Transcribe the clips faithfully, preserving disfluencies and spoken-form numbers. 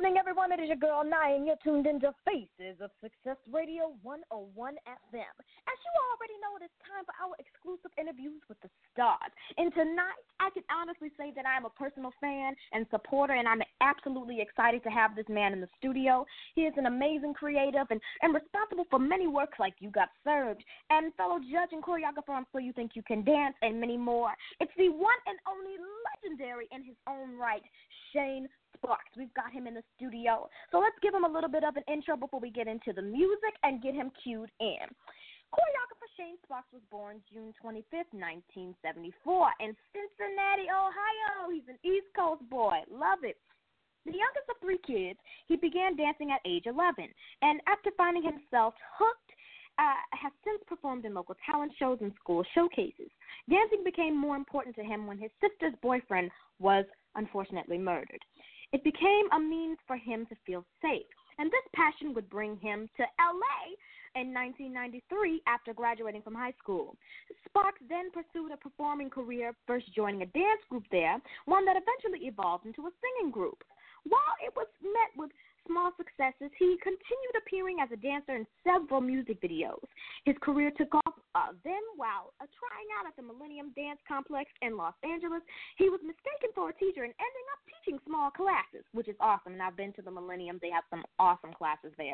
evening, everyone. It is your girl, Nye, and you're tuned into Faces of Success Radio one oh one F M. As you already know, it is time for our exclusive interviews with the stars. And tonight, I can honestly say that I am a personal fan and supporter, and I'm absolutely excited to have this man in the studio. He is an amazing creative and, and responsible for many works like You Got Served, and fellow judge and choreographer on So You Think You Can Dance, and many more. It's the one and only legendary in his own right, Shane Sparks. We've got him in the studio. So let's give him a little bit of an intro before we get into the music and get him cued in. Choreographer Shane Sparks was born June twenty-fifth, nineteen seventy-four in Cincinnati, Ohio. He's an East Coast boy. Love it. The youngest of three kids, he began dancing at age eleven, and after finding himself hooked, uh, has since performed in local talent shows and school showcases. Dancing became more important to him when his sister's boyfriend was unfortunately murdered. It became a means for him to feel safe, and this passion would bring him to L A in nineteen ninety-three after graduating from high school. Sparks then pursued a performing career, first joining a dance group there, one that eventually evolved into a singing group. While it was met with small successes, he continued appearing as a dancer in several music videos. His career took off uh, then while uh, trying out at the Millennium Dance Complex in Los Angeles. He was mistaken for a teacher and ending up teaching small classes, which is awesome, and I've been to the Millennium. They have some awesome classes there.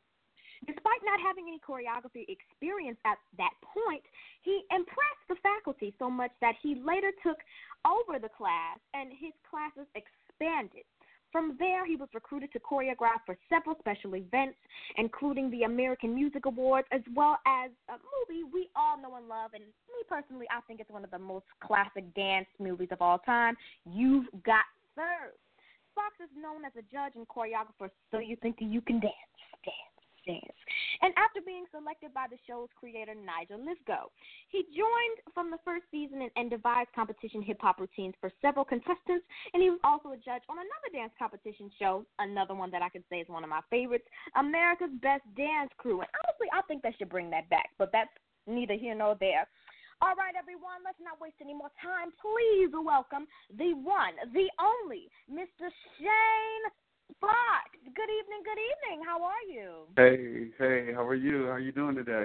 Despite not having any choreography experience at that point, he impressed the faculty so much that he later took over the class, and his classes expanded. From there, he was recruited to choreograph for several special events, including the American Music Awards, as well as a movie we all know and love, and me personally, I think it's one of the most classic dance movies of all time, You've Got Served. Sparks is known as a judge and choreographer, So You Think You Can Dance, Dance. Dance. And after being selected by the show's creator, Nigel Lythgoe, he joined from the first season and, and devised competition hip-hop routines for several contestants, and he was also a judge on another dance competition show, another one that I could say is one of my favorites, America's Best Dance Crew. And honestly, I think they should bring that back, but that's neither here nor there. All right, everyone, let's not waste any more time. Please welcome the one, the only, Mister Shane Sparks. Good evening, good evening. How are you? Hey, hey, how are you? How are you doing today?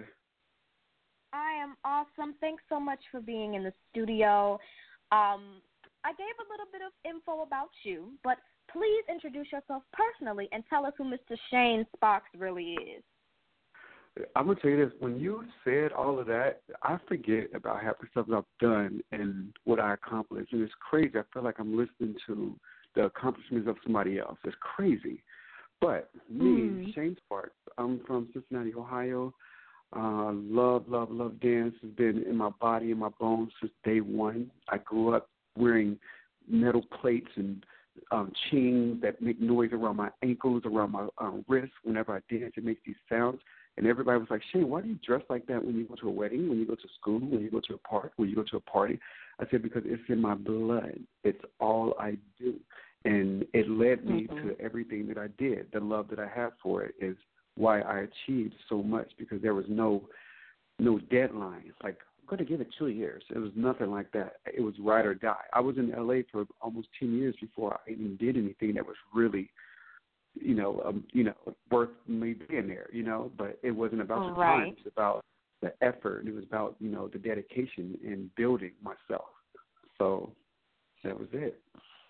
I am awesome. Thanks so much for being in the studio. Um, I gave a little bit of info about you, but please introduce yourself personally and tell us who Mister Shane Sparks really is. I'm going to tell you this. When you said all of that, I forget about half the stuff I've done and what I accomplished. And it's crazy. I feel like I'm listening to the accomplishments of somebody else. It's crazy. But me, mm. Shane Sparks, I'm from Cincinnati, Ohio. Uh, love, love, love dance. Has been in my body and my bones since day one. I grew up wearing metal plates and um, chains that make noise around my ankles, around my um, wrists. Whenever I dance, it makes these sounds. And everybody was like, Shane, why do you dress like that when you go to a wedding, when you go to school, when you go to a park, when you go to a party? I said, because it's in my blood. It's all I do. And it led me mm-hmm. to everything that I did. The love that I have for it is why I achieved so much, because there was no no deadline. Like, I'm going to give it two years. It was nothing like that. It was ride or die. I was in L A for almost ten years before I even did anything that was really, you know, um, you know, worth me being there, you know. But it wasn't about the right. time. It was about the effort. It was about, you know, the dedication and building myself. So that was it.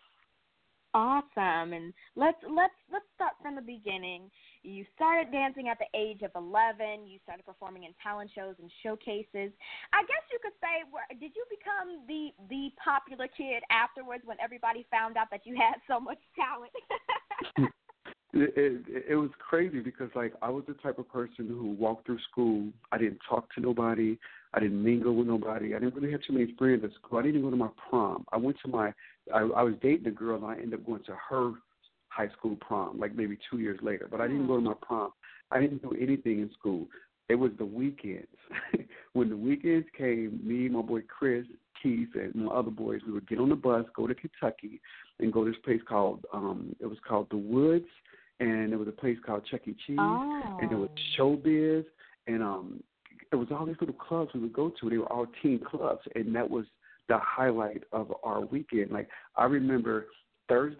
Awesome. And let's let's let's start from the beginning. You started dancing at the age of eleven. You started performing in talent shows and showcases. I guess you could say, did you become the the popular kid afterwards when everybody found out that you had so much talent? It, it, it was crazy because, like, I was the type of person who walked through school. I didn't talk to nobody. I didn't mingle with nobody. I didn't really have too many friends at school. I didn't even go to my prom. I went to my I, I was dating a girl, and I ended up going to her high school prom, like maybe two years later. But I didn't go to my prom. I didn't do anything in school. It was the weekends. When the weekends came, me, my boy Chris, Keith, and my other boys, we would get on the bus, go to Kentucky, and go to this place called, um, it was called The Woods, and there was a place called Chuck E. Cheese, oh. and there was Showbiz, and um, it was all these little clubs we would go to. They were all teen clubs, and that was the highlight of our weekend. Like, I remember Thursday,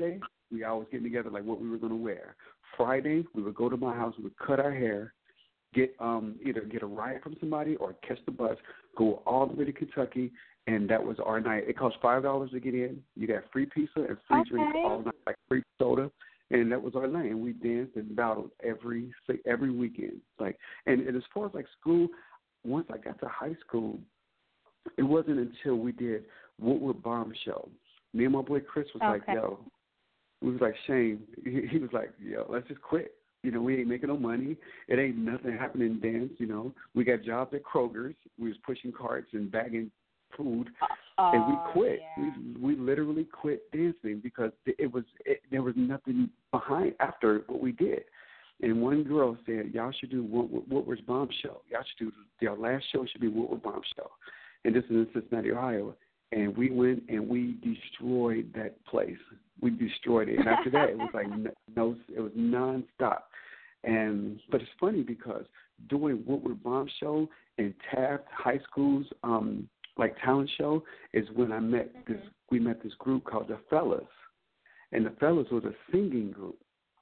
we always getting together like what we were going to wear. Friday, we would go to my house, we would cut our hair, get um either get a ride from somebody or catch the bus, go all the way to Kentucky, and that was our night. It cost five dollars to get in. You got free pizza and free Okay. drinks all night, like free soda, and that was our night. And we danced and battled every every weekend. Like, and, and as far as like school, once I got to high school, it wasn't until we did Woodward Bombshell. Me and my boy Chris was Okay. like, yo, we was like, Shane, he, he was like, yo, let's just quit. You know, we ain't making no money. It ain't nothing happening in dance, you know. We got jobs at Kroger's. We was pushing carts and bagging food, uh, and we quit. Yeah. We, we literally quit dancing because it was it, there was nothing behind after what we did. And one girl said, y'all should do Woodward's Bombshell. Y'all should do, your last show should be Woodward Bombshell. And this is in Cincinnati, Ohio. And we went and we destroyed that place. We destroyed it. And after that, it was like no, it was nonstop. And but it's funny because doing Woodward Bombshell and Taft High School's um, like talent show is when I met mm-hmm. this. We met this group called the Fellas, and the Fellas was a singing group.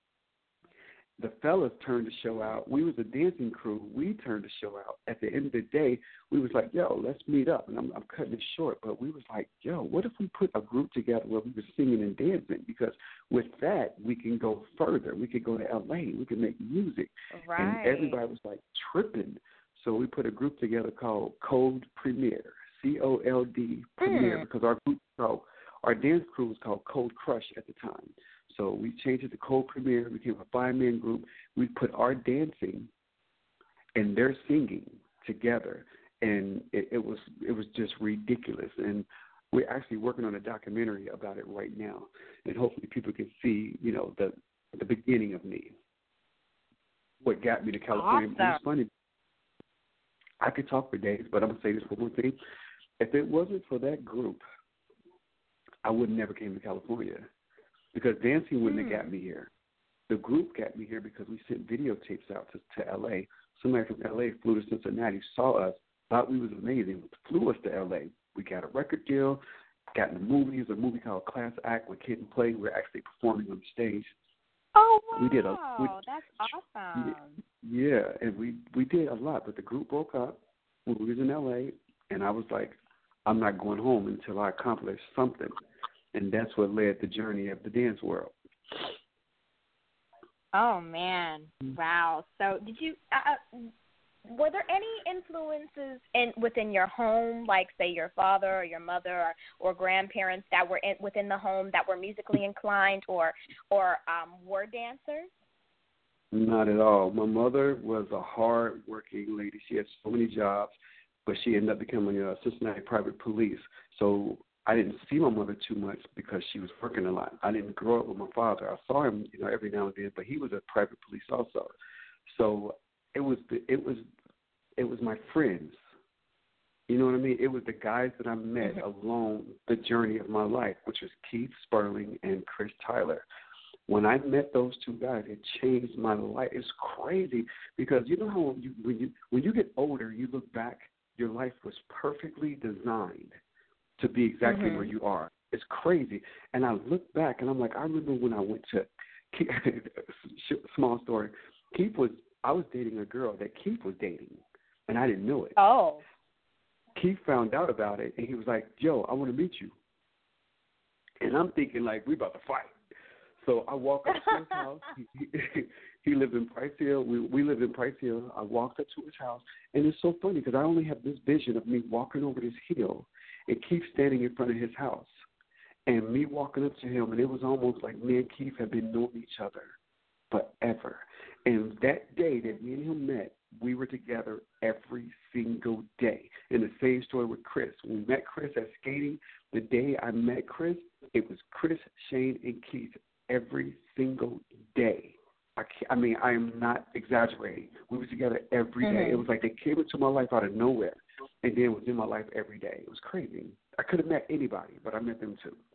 The Fellas turned the show out. We was a dancing crew. We turned the show out. At the end of the day, we was like, yo, let's meet up. And I'm, I'm cutting it short, but we was like, yo, what if we put a group together where we were singing and dancing? Because with that, we can go further. We could go to L A. We could make music. Right. And everybody was like tripping. So we put a group together called Cold Premier, C O L D Premier, mm. because our group, called, our dance crew was called Cold Crush at the time. So we changed it to Cold Premier. We became a five-man group. We put our dancing and their singing together, and it, it was it was just ridiculous. And we're actually working on a documentary about it right now, and hopefully people can see, you know, the the beginning of me, what got me to California. Awesome. It's funny. I could talk for days, but I'm gonna say this one more thing. If it wasn't for that group, I would never came to California. Because dancing wouldn't hmm. have got me here. The group got me here because we sent videotapes out to, to L A. Somebody from L A flew to Cincinnati, saw us, thought we was amazing, flew us to L A. We got a record deal, got in the movies, a movie called Class Act with Kid and Play. We're actually performing on the stage. Oh, wow. We did a, we, That's awesome. Yeah, yeah, and we, we did a lot, but the group broke up when we was in L A, and I was like, I'm not going home until I accomplish something. And that's what led the journey of the dance world. Oh, man. Wow. So did you uh, – were there any influences in within your home, like, say, your father or your mother or, or grandparents that were in, within the home that were musically inclined or, or um, were dancers? Not at all. My mother was a hard-working lady. She had so many jobs, but she ended up becoming a Cincinnati private police. So I didn't see my mother too much because she was working a lot. I didn't grow up with my father. I saw him, you know, every now and then, but he was a private police also. So it was the, it was it was my friends. You know what I mean? It was the guys that I met mm-hmm. along the journey of my life, which was Keith Sperling and Chris Tyler. When I met those two guys, it changed my life. It's crazy because you know how you, when you when you get older, you look back, your life was perfectly designed to be exactly mm-hmm. where you are. It's crazy. And I look back, and I'm like, I remember when I went to Keith, small story. Keith was, I was dating a girl that Keith was dating, and I didn't know it. Oh. Keith found out about it, and he was like, yo, I want to meet you. And I'm thinking, like, we about to fight. So I walk up to his house. He, he, he lived in Price Hill. We, we lived in Price Hill. I walked up to his house, and it's so funny because I only have this vision of me walking over this hill and Keith standing in front of his house, and me walking up to him, and it was almost like me and Keith had been knowing each other forever. And that day that me and him met, we were together every single day. And the same story with Chris. When we met Chris at skating, the day I met Chris, it was Chris, Shane, and Keith every single day. I, I mean, I am not exaggerating. We were together every day. Mm-hmm. It was like they came into my life out of nowhere, and then was in my life every day. It was crazy. I could have met anybody, but I met them too.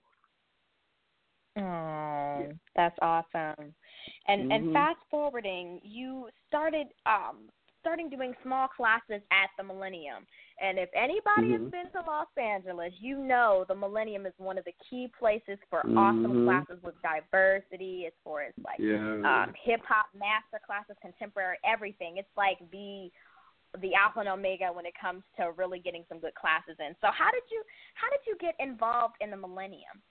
Oh, yeah. That's awesome. And mm-hmm. and fast forwarding, you started um, starting doing small classes at the Millennium. And if anybody mm-hmm. has been to Los Angeles, you know the Millennium is one of the key places for mm-hmm. awesome classes with diversity, as far as like yeah. um, hip hop master classes, contemporary, everything. It's like the the alpha and omega when it comes to really getting some good classes in. So how did you how did you get involved in the Millennium?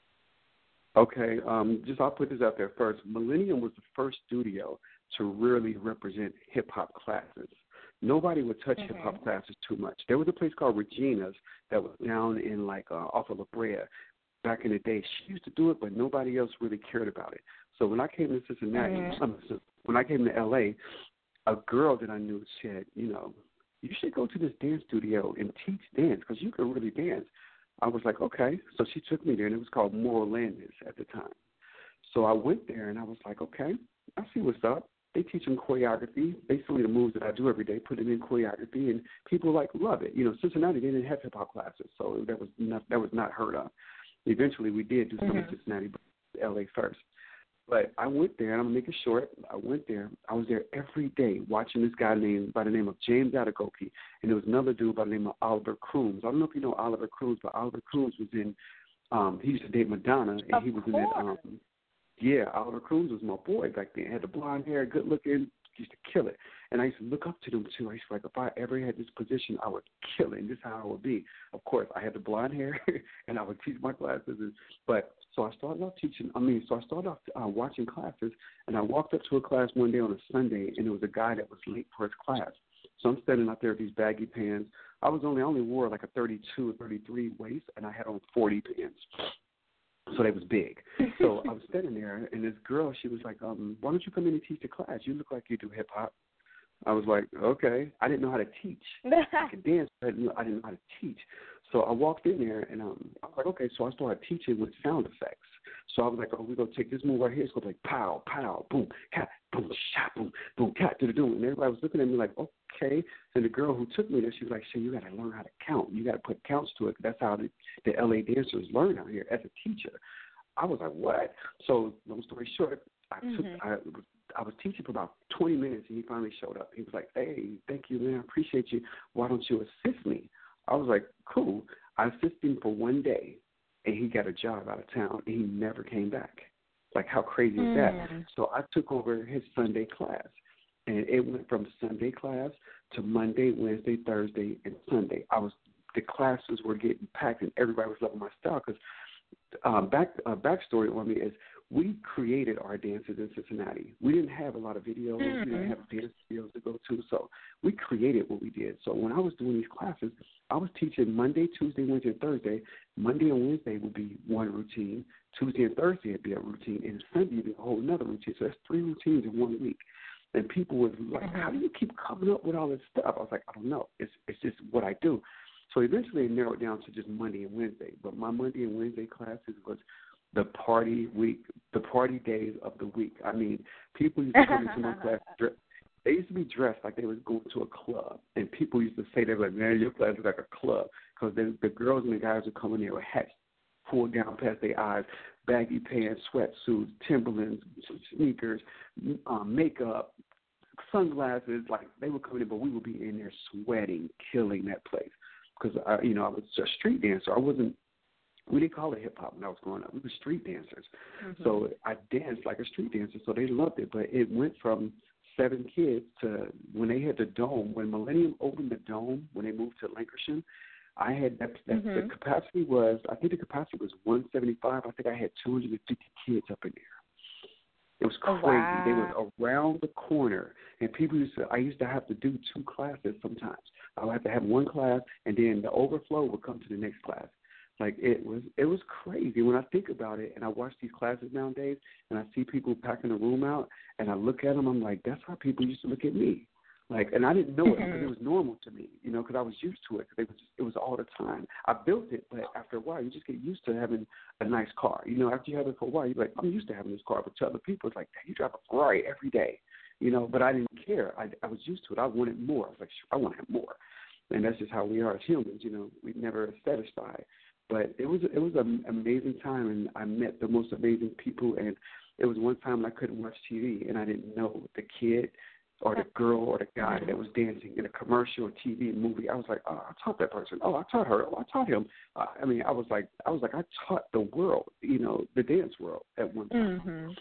Okay, um, just I'll put this out there first. Millennium was the first studio to really represent hip-hop classes. Nobody would touch mm-hmm. hip-hop classes too much. There was a place called Regina's that was down in, like, uh, off of La Brea back in the day. She used to do it, but nobody else really cared about it. So when I came to Cincinnati, mm-hmm. um, when I came to L A, a girl that I knew said, you know, you should go to this dance studio and teach dance because you can really dance. I was like, okay. So she took me there, and it was called Moral Landis at the time. So I went there, and I was like, okay, I see what's up. They teach them choreography, basically the moves that I do every day, put it in choreography, and people, like, love it. You know, Cincinnati, they didn't have hip-hop classes, so that was not, that was not heard of. Eventually, we did do some mm-hmm. in Cincinnati, but L A first. But I went there, and I'm going to make it short. I went there. I was there every day watching this guy named by the name of James Adegoke, and there was another dude by the name of Oliver Crooms. I don't know if you know Oliver Crooms, but Oliver Crooms was in, um, he used to date Madonna, and of he was course. in that, um, yeah, Oliver Crooms was my boy back then. Had the blonde hair, good looking, used to kill it. And I used to look up to them, too. I used to like, if I ever had this position, I would kill it, and this is how I would be. Of course, I had the blonde hair, and I would teach my classes. And, but so I started off teaching, I mean, so I started off uh, watching classes, and I walked up to a class one day on a Sunday, and there was a guy that was late for his class. So I'm standing out there with these baggy pants. I was only, I only wore like a thirty-two or thirty-three waist, and I had on forty pants. So they was big. So I was standing there, and this girl, she was like, um, why don't you come in and teach the class? You look like you do hip-hop. I was like, okay. I didn't know how to teach. I could dance, but I didn't know, I didn't know how to teach. So I walked in there, and um, I was like, okay. So I started teaching with sound effects. So I was like, oh, we're going to take this move right here. It's going to be like pow, pow, boom, cat, boom, shot, boom, boom, cat, do the doom. And everybody was looking at me like, okay. And the girl who took me there, she was like, so you got to learn how to count. You got to put counts to it. That's how the, the L A dancers learn out here as a teacher. I was like, what? So long story short, I mm-hmm. took I, I was teaching for about twenty minutes, and he finally showed up. He was like, hey, thank you, man. I appreciate you. Why don't you assist me? I was like, cool. I assisted him for one day, and he got a job out of town, and he never came back. Like, how crazy mm. is that? So I took over his Sunday class, and it went from Sunday class to Monday, Wednesday, Thursday, and Sunday. I was the classes were getting packed, and everybody was loving my style because um, back uh, backstory on me is we created our dances in Cincinnati. We didn't have a lot of videos. Mm-hmm. We didn't have dance videos to go to, so we created what we did. So when I was doing these classes, I was teaching Monday, Tuesday, Wednesday, and Thursday. Monday and Wednesday would be one routine. Tuesday and Thursday would be a routine, and Sunday would be a whole another routine. So that's three routines in one week. And people were like, mm-hmm. how do you keep coming up with all this stuff? I was like, I don't know. It's it's just what I do. So eventually it narrowed down to just Monday and Wednesday. But my Monday and Wednesday classes was the party week, the party days of the week. I mean, people used to come into my class. They used to be dressed like they was going to a club. And people used to say, they were like, man, your class is like a club. Because the girls and the guys would come in there with hats pulled down past their eyes, baggy pants, sweatsuits, Timberlands, sneakers, um, makeup, sunglasses. Like, they would come in, but we would be in there sweating, killing that place. Because, I, you know, I was a street dancer. I wasn't, we didn't call it hip-hop when I was growing up. We were street dancers. Mm-hmm. So I danced like a street dancer, so they loved it. But it went from seven kids to when they had the Dome, when Millennium opened the Dome, when they moved to Lancashire, I had that, that mm-hmm. the capacity was, I think the capacity was one seventy-five. I think I had two hundred fifty kids up in there. It was crazy. Oh, wow. They were around the corner, and people used to, I used to have to do two classes sometimes. I would have to have one class, and then the overflow would come to the next class. Like, it was it was crazy when I think about it, and I watch these classes nowadays, and I see people packing the room out, and I look at them, I'm like, that's how people used to look at me. Like, and I didn't know it because it was normal to me, you know, because I was used to it. Cause it was just, it was all the time. I built it, but after a while, you just get used to having a nice car. You know, after you have it for a while, you're like, I'm used to having this car. But to other people, it's like, you drive a Ferrari every day, you know. But I didn't care. I, I was used to it. I wanted more. I was like, I want to have more. And that's just how we are as humans, you know. We never satisfied. But it was it was an amazing time, and I met the most amazing people. And it was one time I couldn't watch T V, and I didn't know the kid or the girl or the guy that was dancing in a commercial or T V and movie. I was like, oh, I taught that person. Oh, I taught her. Oh, I taught him. Uh, I mean, I was like, I was like, I taught the world, you know, the dance world at one time. Mm-hmm.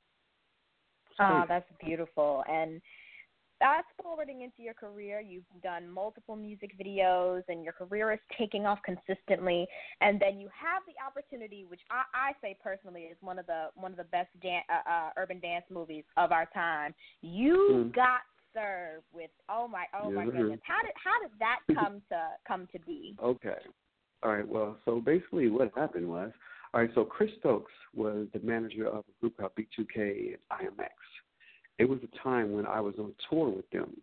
Oh, that's beautiful. And fast forwarding into your career, you've done multiple music videos, and your career is taking off consistently. And then you have the opportunity, which I, I say personally is one of the one of the best dan- uh, uh, urban dance movies of our time. You mm. got served with oh my oh yeah, my goodness. How did how did that come to come to be? Okay, all right. Well, so basically what happened was, all right. So Chris Stokes was the manager of a group called B two K and I M X. It was a time when I was on tour with them,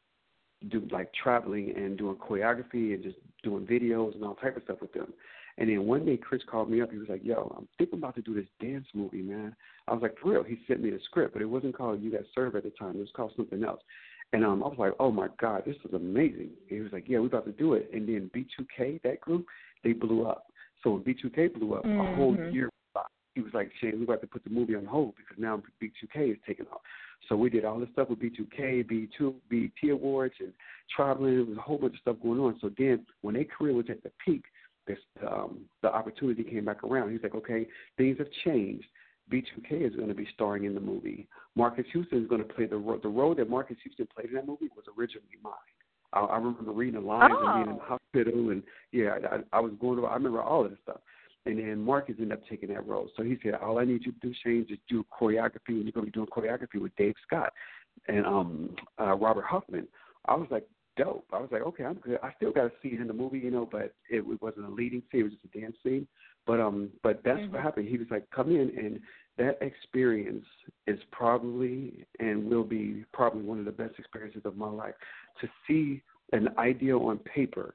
do like traveling and doing choreography and just doing videos and all type of stuff with them. And then one day Chris called me up. He was like, yo, I'm thinking about to do this dance movie, man. I was like, for real? He sent me the script, but it wasn't called You Got Served at the time. It was called something else. And um, I was like, oh, my God, this is amazing. He was like, yeah, we're about to do it. And then B two K, that group, they blew up. So when B two K blew up, mm-hmm. a whole year stopped. He was like, Shane, we're about to put the movie on hold because now B two K is taking off. So we did all this stuff with B two K, B two, B E T Awards, and traveling. There was a whole bunch of stuff going on. So then when their career was at the peak, this, um, the opportunity came back around. He's like, okay, things have changed. B two K is going to be starring in the movie. Marcus Houston is going to play the role. The role that Marcus Houston played in that movie was originally mine. I, I remember reading the lines oh. and being in the hospital, and, yeah, I, I was going to – I remember all of this stuff. And then Marcus ended up taking that role. So he said, all I need you to do, Shane, is do choreography, and you're going to be doing choreography with Dave Scott and um, uh, Robert Huffman. I was like, dope. I was like, okay, I'm good. I still got to see it in the movie, you know, but it, it wasn't a leading scene. It was just a dance scene. But um, but that's mm-hmm. what happened. He was like, come in, and that experience is probably and will be probably one of the best experiences of my life. To see an idea on paper,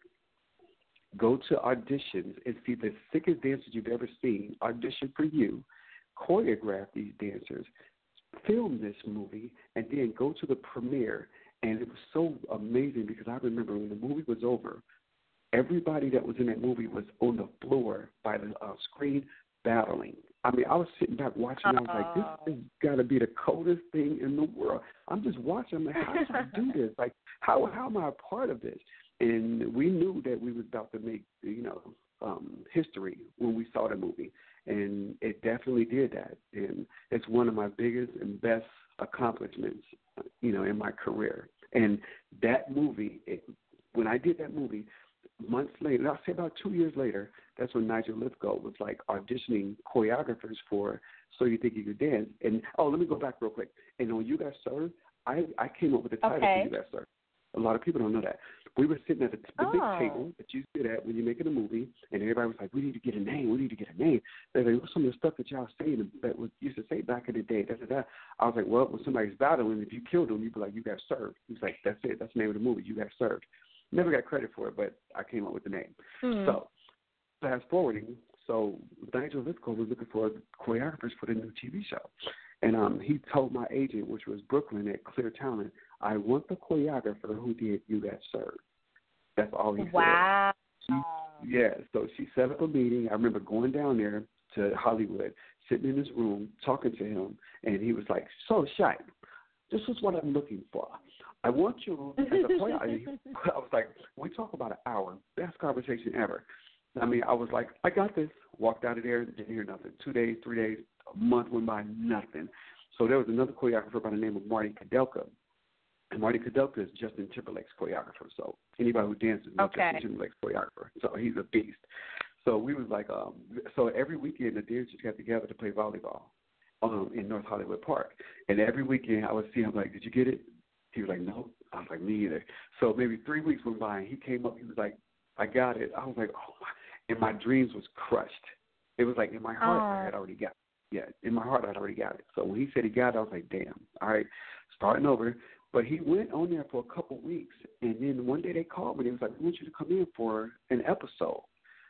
go to auditions and see the sickest dancers you've ever seen, audition for you, choreograph these dancers, film this movie, and then go to the premiere. And it was so amazing because I remember when the movie was over, everybody that was in that movie was on the floor by the uh, screen battling. I mean, I was sitting back watching, and I was like, this has got to be the coldest thing in the world. I'm just watching. I'm like, how did I do this? Like, how how am I a part of this? And we knew that we was about to make, you know, um, history when we saw the movie. And it definitely did that. And it's one of my biggest and best accomplishments, you know, in my career. And that movie, it, when I did that movie, months later, I'll say about two years later, that's when Nigel Lithgow was like auditioning choreographers for So You Think You Could Dance. And, oh, let me go back real quick. And when You Got Served, I, I came up with the title okay. for You Got Served. A lot of people don't know that. We were sitting at the, the oh. big table that you sit at when you're making a movie, and everybody was like, we need to get a name, we need to get a name. They're like, what's some of the stuff that y'all saying that was used to say back in the day? Da, da, da. I was like, well, when somebody's battling, if you killed them, you'd be like, you got served. He was like, that's it. That's the name of the movie. You got served. Never got credit for it, but I came up with the name. Mm. So fast forwarding, so Nigel Lithgow was looking for choreographers for the new T V show. And um, he told my agent, which was Brooklyn at Clear Talent, I want the choreographer who did You Got Served. That's all he wow. said. Wow. Yeah, so she set up a meeting. I remember going down there to Hollywood, sitting in his room, talking to him, and he was like, so, Shai, this is what I'm looking for. I want you as a choreographer. I was like, we talk about an hour, best conversation ever. I mean, I was like, I got this. Walked out of there, didn't hear nothing. Two days, three days, a month went by, nothing. So there was another choreographer by the name of Marty Kudelka. And Marty Kudelka is Justin Timberlake's choreographer. So anybody who dances knows okay. Justin Timberlake's choreographer. So he's a beast. So we was like, um, so every weekend the dancers got together to play volleyball um, in North Hollywood Park. And every weekend I would see him like, did you get it? He was like, no. I was like, me either. So maybe three weeks went by and he came up. He was like, I got it. I was like, oh, my. And my dreams was crushed. It was like in my heart, oh. I had already got it. Yeah, in my heart, I had already got it. So when he said he got it, I was like, damn, all right, starting over. But he went on there for a couple of weeks, and then one day they called me. They was like, we want you to come in for an episode.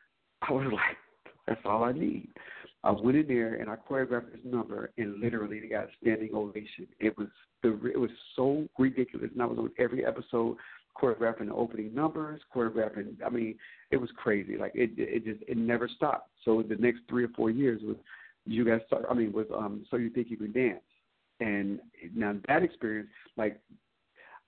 I was like, that's all I need. I went in there, and I choreographed this number, and literally they got a standing ovation. It was the it was so ridiculous, and I was on every episode choreographing the opening numbers, choreographing. I mean, it was crazy. Like it, it just it never stopped. So the next three or four years was you guys start. I mean, was um, So You Think You Can Dance, and now that experience, like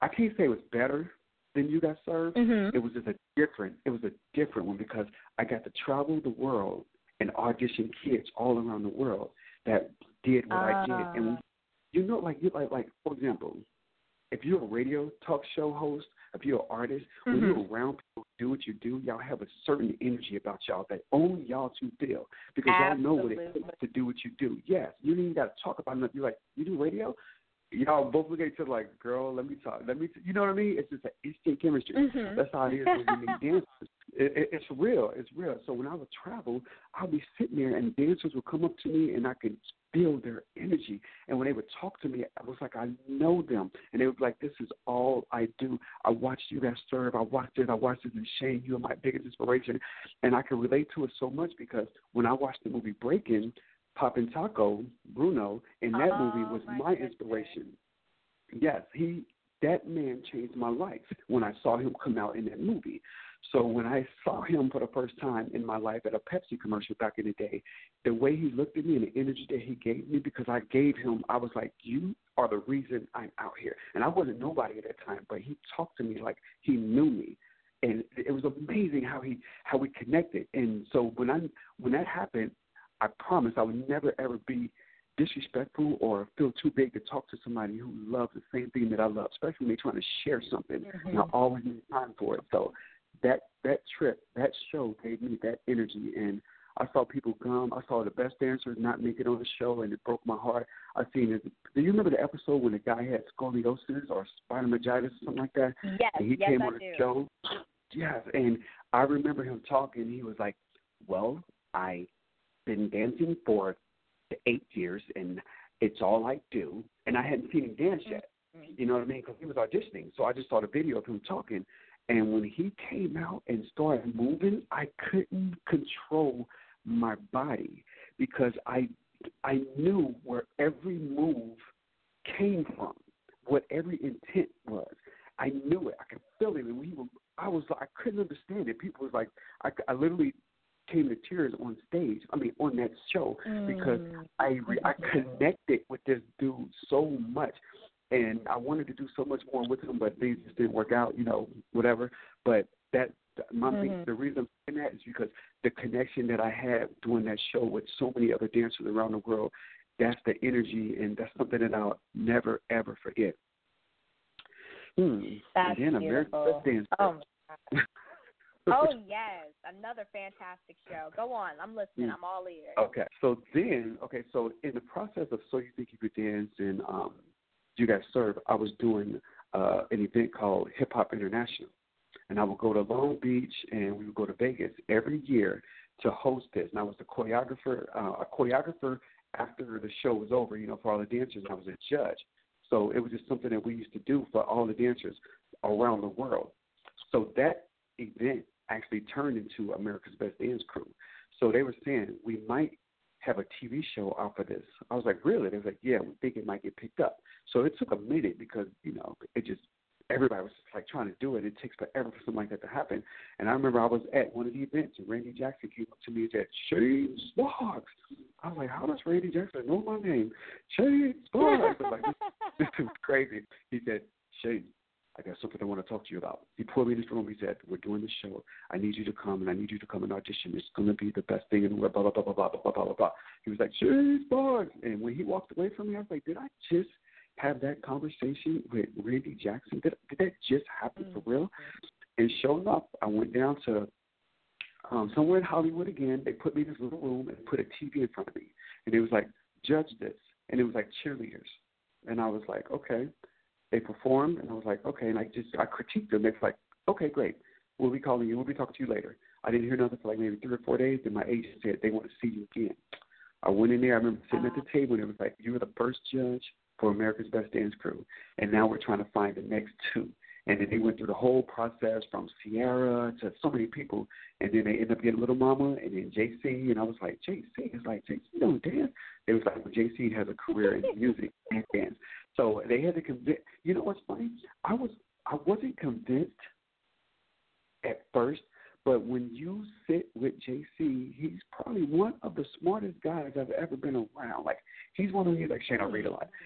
I can't say it was better than You Got Served. Mm-hmm. It was just a different, it was a different one because I got to travel the world and audition kids all around the world that did what uh. I did. And you know, like you like like for example, if you're a radio talk show host, if you're an artist, mm-hmm. when you're around people who do what you do, y'all have a certain energy about y'all that only y'all two feel because Absolutely. y'all know what it takes to do what you do. Yes, you don't even got to talk about nothing. You're like, you do radio? Y'all both look at each other like, girl, let me talk. Let me, t-. You know what I mean? It's just an instant chemistry. Mm-hmm. That's how it is when you meet dancers. It, it, it's real. It's real. So when I would travel, I'll be sitting there and dancers would come up to me and I could feel their energy. And when they would talk to me, it was like I know them. And they would be like, this is all I do. I watched You Got Served. I watched it. I watched it in Shane. You are my biggest inspiration. And I can relate to it so much because when I watched the movie Breakin', Poppin' Taco, Bruno, in that oh, movie was my, my inspiration. Yes, he that man changed my life when I saw him come out in that movie. So when I saw him for the first time in my life at a Pepsi commercial back in the day, the way he looked at me and the energy that he gave me, because I gave him, I was like, you are the reason I'm out here. And I wasn't nobody at that time, but he talked to me like he knew me. And it was amazing how he how we connected. And so when I when that happened, I promise I would never, ever be disrespectful or feel too big to talk to somebody who loves the same thing that I love, especially when they're trying to share something. Mm-hmm. And I always need time for it. So that that trip, that show gave me that energy. And I saw people come. I saw the best dancers not make it on the show, and it broke my heart. I seen it. Do you remember the episode when the guy had scoliosis or spinal or something like that? Yes, and he yes, came I on the do. show. Yes, and I remember him talking. He was like, well, I been dancing for eight years, and it's all I do. And I hadn't seen him dance yet. You know what I mean? Because he was auditioning. So I just saw the video of him talking. And when he came out and started moving, I couldn't control my body because I I knew where every move came from, what every intent was. I knew it. I could feel it. And we were, I was I couldn't understand it. People was like, I, I literally came to tears on stage, I mean, on that show, because mm. I re- I connected with this dude so much, and I wanted to do so much more with him, but things just didn't work out, you know, whatever. But that, my mm-hmm. thing, the reason I'm saying that is because the connection that I had doing that show with so many other dancers around the world, that's the energy, and that's something that I'll never, ever forget. Hmm. That's and then beautiful. America's Best Dancer. Oh, oh, yes. Another fantastic show. Go on. I'm listening. I'm all ears. Okay. So then, okay, so in the process of So You Think You Could Dance and um, You Got Served, I was doing uh, an event called Hip Hop International. And I would go to Long Beach and we would go to Vegas every year to host this. And I was the choreographer, uh, a choreographer after the show was over, you know, for all the dancers, and I was a judge. So it was just something that we used to do for all the dancers around the world. So that event actually turned into America's Best Dance Crew. So they were saying, we might have a T V show off of this. I was like, really? They was like, yeah, we think it might get picked up. So it took a minute because, you know, it just, everybody was just like trying to do it. It takes forever for something like that to happen. And I remember I was at one of the events and Randy Jackson came up to me and said, Shane Sparks. I was like, how does Randy Jackson know my name? Shane Sparks. I was like, this, this is crazy. He said, Shane, I got something I want to talk to you about. He pulled me in this room. He said, we're doing this show. I need you to come, and I need you to come and audition. It's going to be the best thing in the world, blah, blah, blah, blah, blah, blah, blah, blah, blah. He was like, Shane Sparks. And when he walked away from me, I was like, did I just have that conversation with Randy Jackson? Did, did that just happen for real? And sure enough, I went down to um, somewhere in Hollywood again. They put me in this little room and put a T V in front of me. And it was like, judge this. And it was like cheerleaders. And I was like, okay. They performed, and I was like, okay, and I just, I critiqued them. They were like, okay, great. We'll be calling you. We'll be talking to you later. I didn't hear nothing for like maybe three or four days, and my agent said they want to see you again. I went in there. I remember sitting at the table, and it was like, you were the first judge for America's Best Dance Crew, and now we're trying to find the next two. And then they went through the whole process from Sierra to so many people, and then they ended up getting Little Mama, and then J C, and I was like, J C? It's like, J C don't dance. It was like, well, J C has a career in music and dance. So they had to convince. You know what's funny? I was I wasn't convinced at first, but when you sit with J C, he's probably one of the smartest guys I've ever been around. Like he's one of these like Shane I read a lot.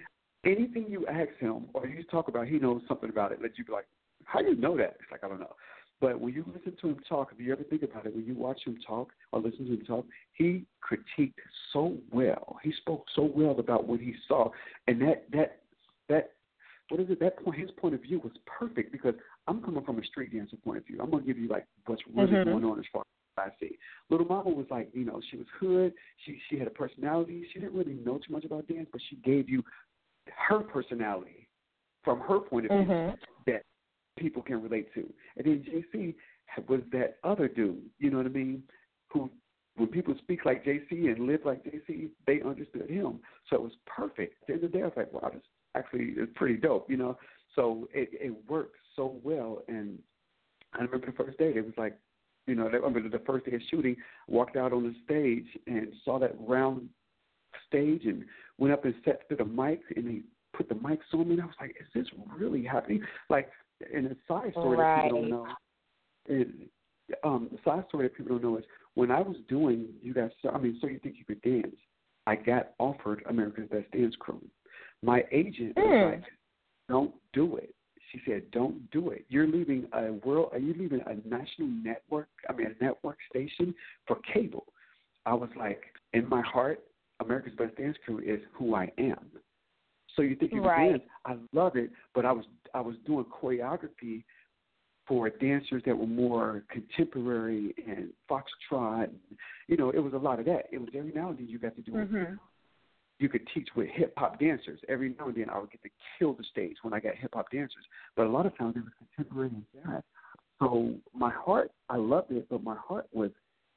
anything you ask him or you talk about, he knows something about it. Let you be like, how do you know that? It's like, I don't know. But when you listen to him talk, if you ever think about it, when you watch him talk or listen to him talk, he critiqued so well. He spoke so well about what he saw, and that that that what is it? That point, his point of view was perfect because I'm coming from a street dancer point of view. I'm gonna give you like what's really mm-hmm. going on as far as I see. Little Mama was like, you know, she was hood. She she had a personality. She didn't really know too much about dance, but she gave you her personality from her point of view mm-hmm. that people can relate to. And then J C was that other dude, you know what I mean, who when people speak like J C and live like J C, they understood him. So it was perfect. At the end of the day, I was like, wow, this actually is pretty dope, you know. So it, it worked so well. And I remember the first day, it was like, you know, I remember the first day of shooting, walked out on the stage and saw that round stage and went up and sat to the mic and they put the mics on me. And I was like, is this really happening? Like, and a side story right. that people don't know, is, um, the side story that people don't know is when I was doing You Guys, I mean, So You Think You Could Dance, I got offered America's Best Dance Crew. My agent mm. was like, don't do it. She said, don't do it. You're leaving a world, are you leaving a national network, I mean, a network station for cable? I was like, in my heart, America's Best Dance Crew is who I am. So You Think You Could right. Dance, I love it, but I was I was doing choreography for dancers that were more contemporary and foxtrot. And, you know, it was a lot of that. It was every now and then you got to do mm-hmm. it. You could teach with hip-hop dancers. Every now and then I would get to kill the stage when I got hip-hop dancers. But a lot of times it was contemporary and jazz. So my heart, I loved it, but my heart was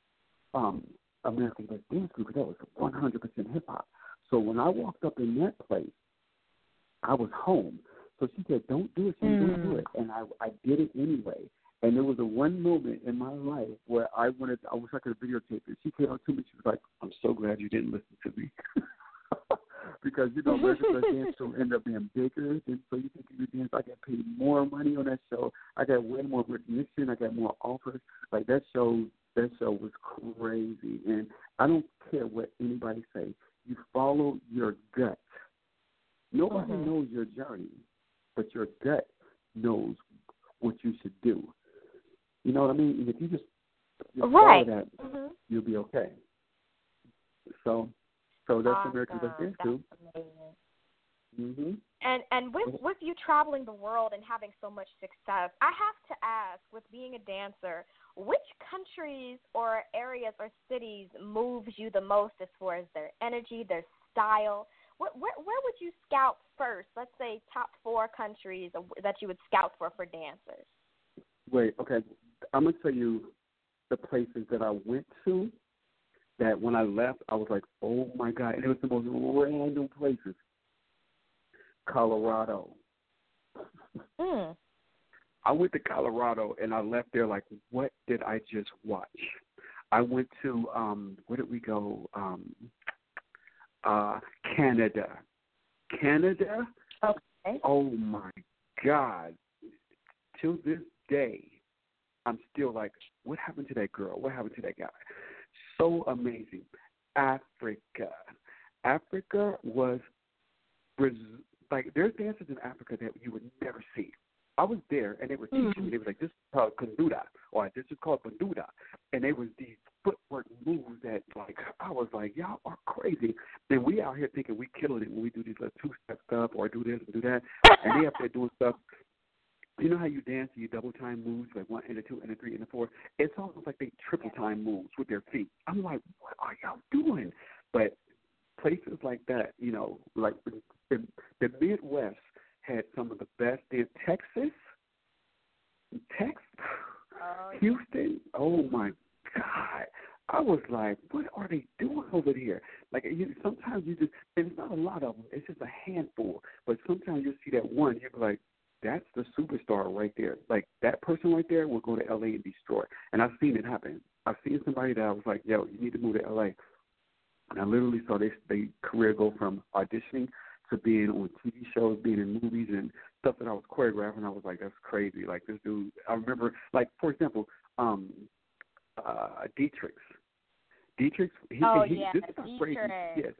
um, American Best Dance Group because that was one hundred percent hip-hop. So when I walked up in that place, I was home. So she said, don't do it. She said, mm. don't do it. And I, I did it anyway. And there was a one moment in my life where I wanted, I wish I could videotape it. She came up to me. She was like, I'm so glad you didn't listen to me. Because, you know, America's Best Dance Show ended up being bigger. And So You Think You Could Dance, I got paid more money on that show. I got way more recognition. I got more offers. Like, that show, that show was crazy. And I don't care what anybody say. You follow your gut. Nobody mm-hmm. knows your journey, but your gut knows what you should do. You know what I mean? And if you just, just right. follow that, mm-hmm. you'll be okay. So, so that's awesome. American Best Dance too. Mm-hmm. And and with with you traveling the world and having so much success, I have to ask, with being a dancer, which countries or areas or cities moves you the most as far as their energy, their style? Where, where, where would you scout first? Let's say top four countries that you would scout for for dancers. Wait, okay. I'm going to tell you the places that I went to that when I left, I was like, oh, my God. And it was the most random places. Colorado. Mm. I went to Colorado, and I left there like, what did I just watch? I went to, um, where did we go? Um Uh, Canada. Canada? Okay. Oh, my God. Till this day, I'm still like, what happened to that girl? What happened to that guy? So amazing. Africa. Africa was, like, there's dances in Africa that you would never see. I was there, and they were teaching mm-hmm. me. They were like, this is called Kundura, or this is called Banduda. And they was these footwork moves that, like, I was like, y'all are crazy. And we out here thinking we killing it when we do these little two-step stuff or do this and do that. And they up there doing stuff. You know how you dance and you double-time moves, like one and a two and a three and a four? It's almost like they triple-time moves with their feet. I'm like, what are y'all doing? But places like that, you know, like the, the Midwest had some of the best in Texas, Texas, oh, Houston. Oh, my God. I was like, what are they doing over there? Like, you, sometimes you just, and it's not a lot of them. It's just a handful. But sometimes you see that one, you're like, that's the superstar right there. Like, that person right there will go to L A and destroy. And I've seen it happen. I've seen somebody that I was like, yo, you need to move to L A. And I literally saw their they career go from auditioning to being on T V shows, being in movies and stuff that I was choreographing. I was like, that's crazy. Like, this dude, I remember, like, for example, um, uh, Dietrich. Dietrich, he, oh, he, yeah, this is how Dietrich. crazy. Yes, this,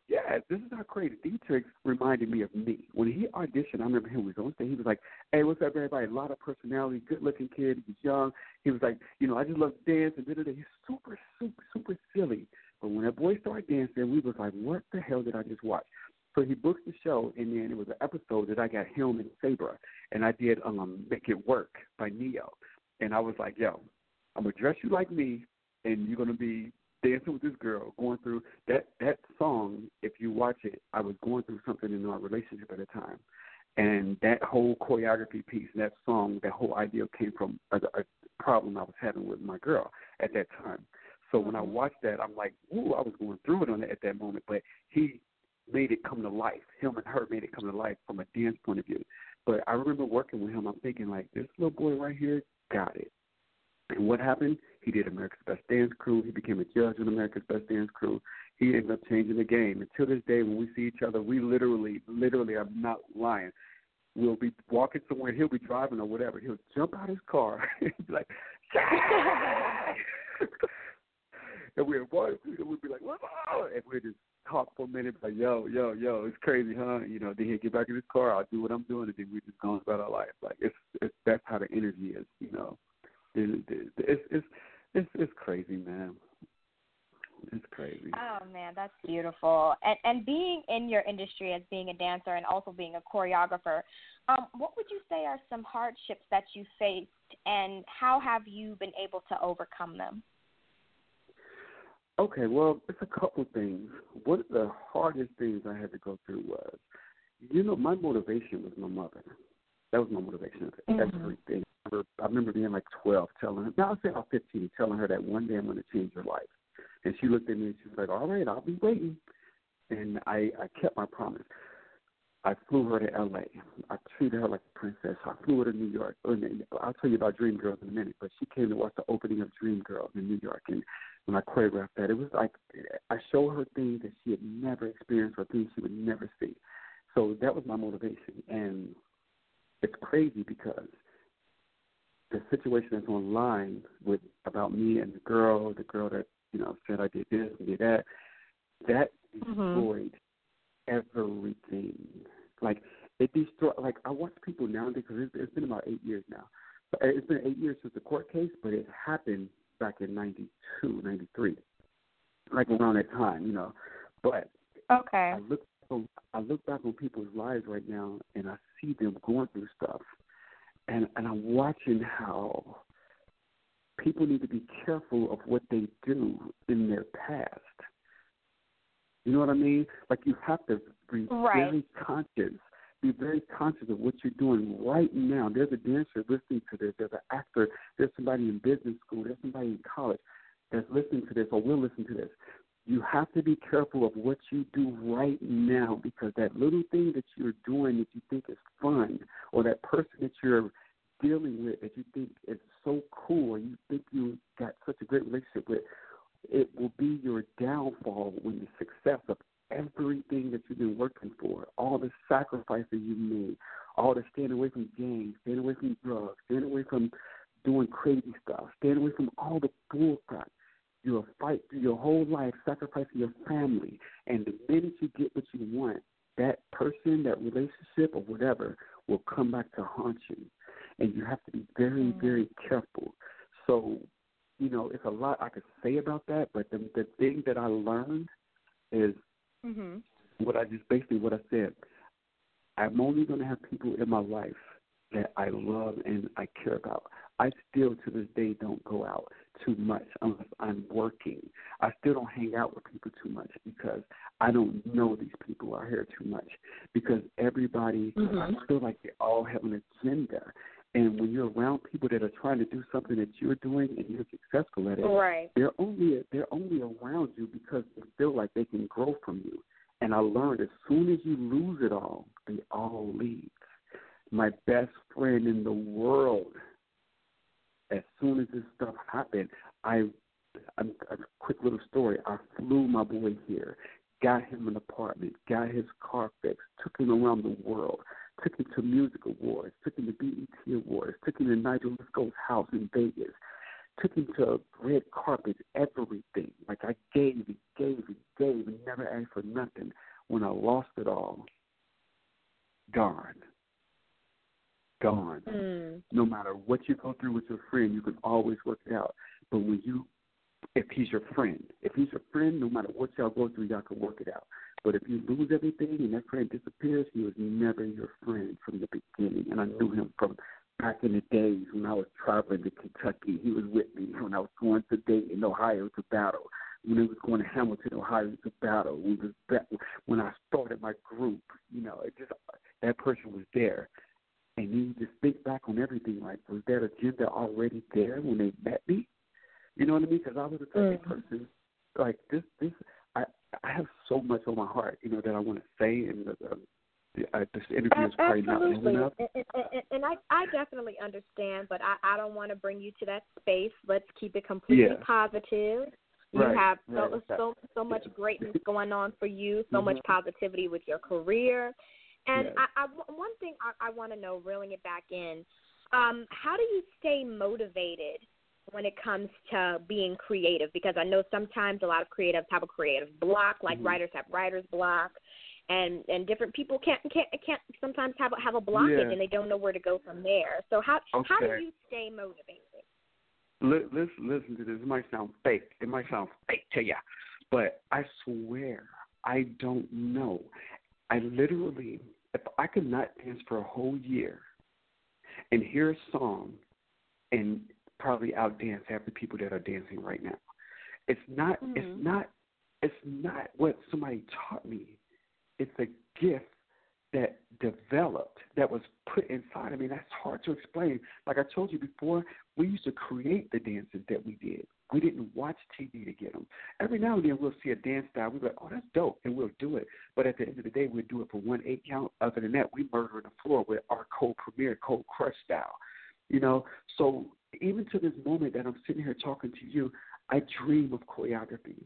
yeah, this is how crazy. Dietrich reminded me of me. When he auditioned, I remember him was on stage. He was like, hey, what's up, everybody? A lot of personality, good-looking kid. He was young. He was like, you know, I just love to dance. And da-da-da. He's super, super, super silly. But when that boy started dancing, we was like, what the hell did I just watch? So he booked the show, and then it was an episode that I got him and Sabra, and I did um, Make It Work by Neo. And I was like, yo, I'm going to dress you like me, and you're going to be dancing with this girl, going through that, that song. If you watch it, I was going through something in our relationship at the time. And that whole choreography piece, that song, that whole idea came from a, a problem I was having with my girl at that time. So when I watched that, I'm like, ooh, I was going through it on it at that moment. But he made it come to life. Him and her made it come to life from a dance point of view. But I remember working with him. I'm thinking, like, this little boy right here got it. And what happened? He did America's Best Dance Crew. He became a judge on America's Best Dance Crew. He ended up changing the game. And to this day, when we see each other, we literally, literally, I'm not lying, we'll be walking somewhere. He'll be driving or whatever. He'll jump out his car and be like, yeah! And we'll, we'll be like, what's up? And we'll just talk for a minute, like, yo, yo, yo, it's crazy, huh? You know, then he'll get back in his car. I'll do what I'm doing, and then we just go about our life. Like, it's, it's that's how the energy is, you know. It, it, it's, it's, it's, it's crazy, man. It's crazy. Oh, man, that's beautiful. And, and being in your industry as being a dancer and also being a choreographer, um, what would you say are some hardships that you faced, and how have you been able to overcome them? Okay, well, it's a couple things. One of the hardest things I had to go through was, you know, my motivation was my mother. That was my motivation of mm-hmm. everything. I remember, I remember being like twelve, telling her, no, I was saying about fifteen, telling her that one day I'm going to change her life. And she looked at me and she was like, all right, I'll be waiting. And I, I kept my promise. I flew her to L A. I treated her like a princess. I flew her to New York. I'll tell you about Dreamgirls in a minute, but she came to watch the opening of Dreamgirls in New York. And when I choreographed that, it was like I showed her things that she had never experienced or things she would never see. So that was my motivation. And it's crazy because the situation that's online with about me and the girl, the girl that, you know, said I did this and did that, that destroyed mm-hmm. everything. Like, it destroyed, like, I watch people nowadays, because it's, it's been about eight years now. But it's been eight years since the court case, but it happened back in ninety-two, ninety-three, like around that time, you know. But okay. I look, I look back on people's lives right now, and I see them going through stuff, and, and I'm watching how people need to be careful of what they do in their past. You know what I mean? Like, you have to be right. very conscious. Be very conscious of what you're doing right now. There's a dancer listening to this. There's an actor. There's somebody in business school. There's somebody in college that's listening to this or will listen to this. You have to be careful of what you do right now, because that little thing that you're doing that you think is fun, or that person that you're dealing with that you think is so cool, or you think you got such a great relationship with, it will be your downfall when the success of everything that you've been working for, all the sacrifices you made, all the staying away from gangs, staying away from drugs, staying away from doing crazy stuff, staying away from all the bull crap. You'll fight through your whole life, sacrificing your family, and the minute you get what you want, that person, that relationship, or whatever will come back to haunt you. And you have to be very, mm-hmm. very careful. So, you know, it's a lot I could say about that, but the, the thing that I learned is mm-hmm. what I just basically what I said. I'm only going to have people in my life that I love and I care about. I still, to this day, don't go out too much unless I'm working. I still don't hang out with people too much because I don't know these people out here too much, because everybody, mm-hmm. I feel like they all have an agenda. And when you're around people that are trying to do something that you're doing and you're successful at it, right. they're only they're only around you because they feel like they can grow from you. And I learned as soon as you lose it all, they all leave. My best friend in the world, as soon as this stuff happened, I, I'm, a quick little story, I flew my boy here, got him an apartment, got his car fixed, took him around the world, took him to music awards, took him to B E T awards, took him to Nigel Lisco's house in Vegas, took him to red carpets, everything. Like I gave and gave and gave and never asked for nothing. When I lost it all, gone. Gone. Mm. No matter what you go through with your friend, you can always work it out. But when you, if he's your friend, if he's your friend, no matter what y'all go through, y'all can work it out. But if you lose everything and that friend disappears, he was never your friend from the beginning. And I knew him from back in the days when I was traveling to Kentucky. He was with me when I was going to Dayton, Ohio to battle. When I was going to Hamilton, Ohio to battle. When, was back, when I started my group, you know, it just that person was there. And you just think back on everything, like, was that agenda already there when they met me? You know what I mean? Because I was a type of person, like, this, this, I, I have so much on my heart, you know, that I want to say, and uh, uh, this interview is probably not long enough. And, and, and, and I, I definitely understand, but I, I don't want to bring you to that space. Let's keep it completely yeah. positive. You right, have right, so, so, so much yeah. greatness going on for you, so mm-hmm. much positivity with your career. And yes. I, I, one thing I, I want to know, reeling it back in, um, how do you stay motivated when it comes to being creative? Because I know sometimes a lot of creatives have a creative block, like mm-hmm. writers have writer's block, and, and different people can't can't can't sometimes have a, have a blockage yeah. and they don't know where to go from there. So how okay. how do you stay motivated? Listen, listen to this. It might sound fake. It might sound fake to you, but I swear I don't know. I literally, if I could not dance for a whole year and hear a song and probably outdance half the people that are dancing right now, it's not. Mm-hmm. It's not. It's not what somebody taught me. It's a gift that developed, that was put inside of me. That's hard to explain. Like I told you before, we used to create the dances that we did. We didn't watch T V to get them. Every now and then we'll see a dance style. We'll be like, oh, that's dope, and we'll do it. But at the end of the day, we'll do it for one eight count. Other than that, we murder the floor with our cold premiere, cold crush style. You know, so even to this moment that I'm sitting here talking to you, I dream of choreography.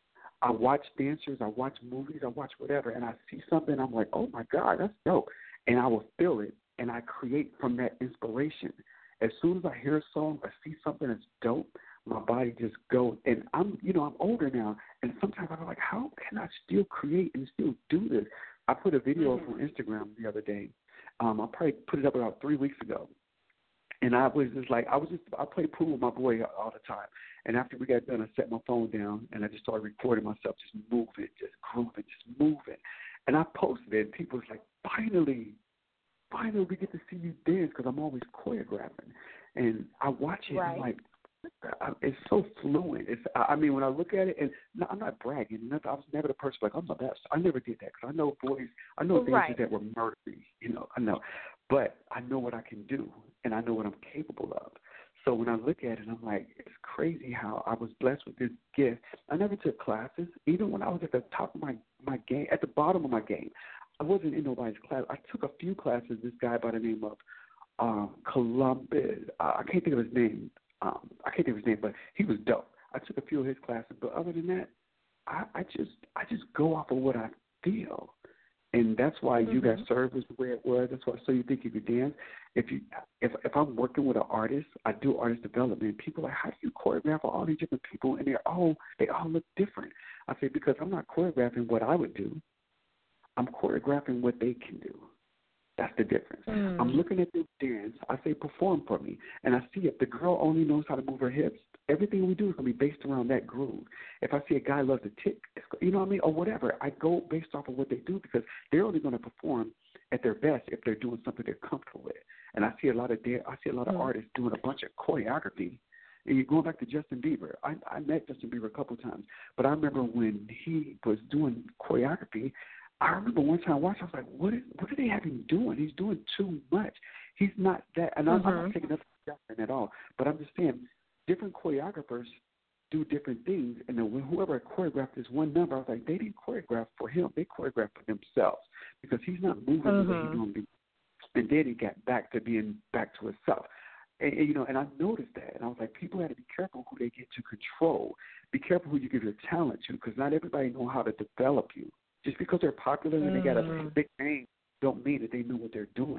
I watch dancers, I watch movies, I watch whatever, and I see something, I'm like, oh, my God, that's dope. And I will feel it, and I create from that inspiration. As soon as I hear a song, I see something that's dope, my body just goes. And I'm, you know, I'm older now, and sometimes I'm like, how can I still create and still do this? I put a video mm-hmm. up on Instagram the other day. Um, I probably put it up about three weeks ago. And I was just like, I was just, I played pool with my boy all the time. And after we got done, I set my phone down and I just started recording myself, just moving, just grooving, just moving. And I posted it, and people was like, finally, finally we get to see you dance, because I'm always choreographing. And I watch it, right. and I'm like, it's so fluent. It's, I mean, when I look at it, and no, I'm not bragging. Nothing, I was never the person like, I'm the best. I never did that, because I know boys, I know dancers right. that were murdery, you know, I know. But I know what I can do, and I know what I'm capable of. So when I look at it, I'm like, it's crazy how I was blessed with this gift. I never took classes. Even when I was at the top of my, my game, at the bottom of my game, I wasn't in nobody's class. I took a few classes, this guy by the name of um, Columbus. Uh, I can't think of his name. Um, I can't think of his name, but he was dope. I took a few of his classes, but other than that, I, I just I just go off of what I feel. And that's why mm-hmm. You Got Served was the way it was. That's why So You Think You Could Dance. If you, if if I'm working with an artist, I do artist development. People are like, how do you choreograph all these different people? And they're all they all look different. I say, because I'm not choreographing what I would do. I'm choreographing what they can do. That's the difference. Mm. I'm looking at them dance. I say, perform for me. And I see if the girl only knows how to move her hips, everything we do is going to be based around that groove. If I see a guy loves to tick, it's, you know what I mean, or whatever, I go based off of what they do, because they're only going to perform at their best if they're doing something they're comfortable with. And I see a lot of I see a lot of mm. artists doing a bunch of choreography. And you're going back to Justin Bieber. I, I met Justin Bieber a couple of times, but I remember when he was doing choreography, I remember one time I watched, I was like, what is what are they have him doing? He's doing too much. He's not that, and mm-hmm. I'm, I'm not taking nothing Justin at all, but I'm just saying different choreographers do different things, and then when whoever choreographed this one number, I was like, they didn't choreograph for him. They choreographed for themselves, because he's not moving mm-hmm. the way he's doing. And then he got back to being back to himself. And, and, you know, and I noticed that, and I was like, people have to be careful who they get to control. Be careful who you give your talent to, because not everybody knows how to develop you. Just because they're popular and mm. they got a big name don't mean that they know what they're doing.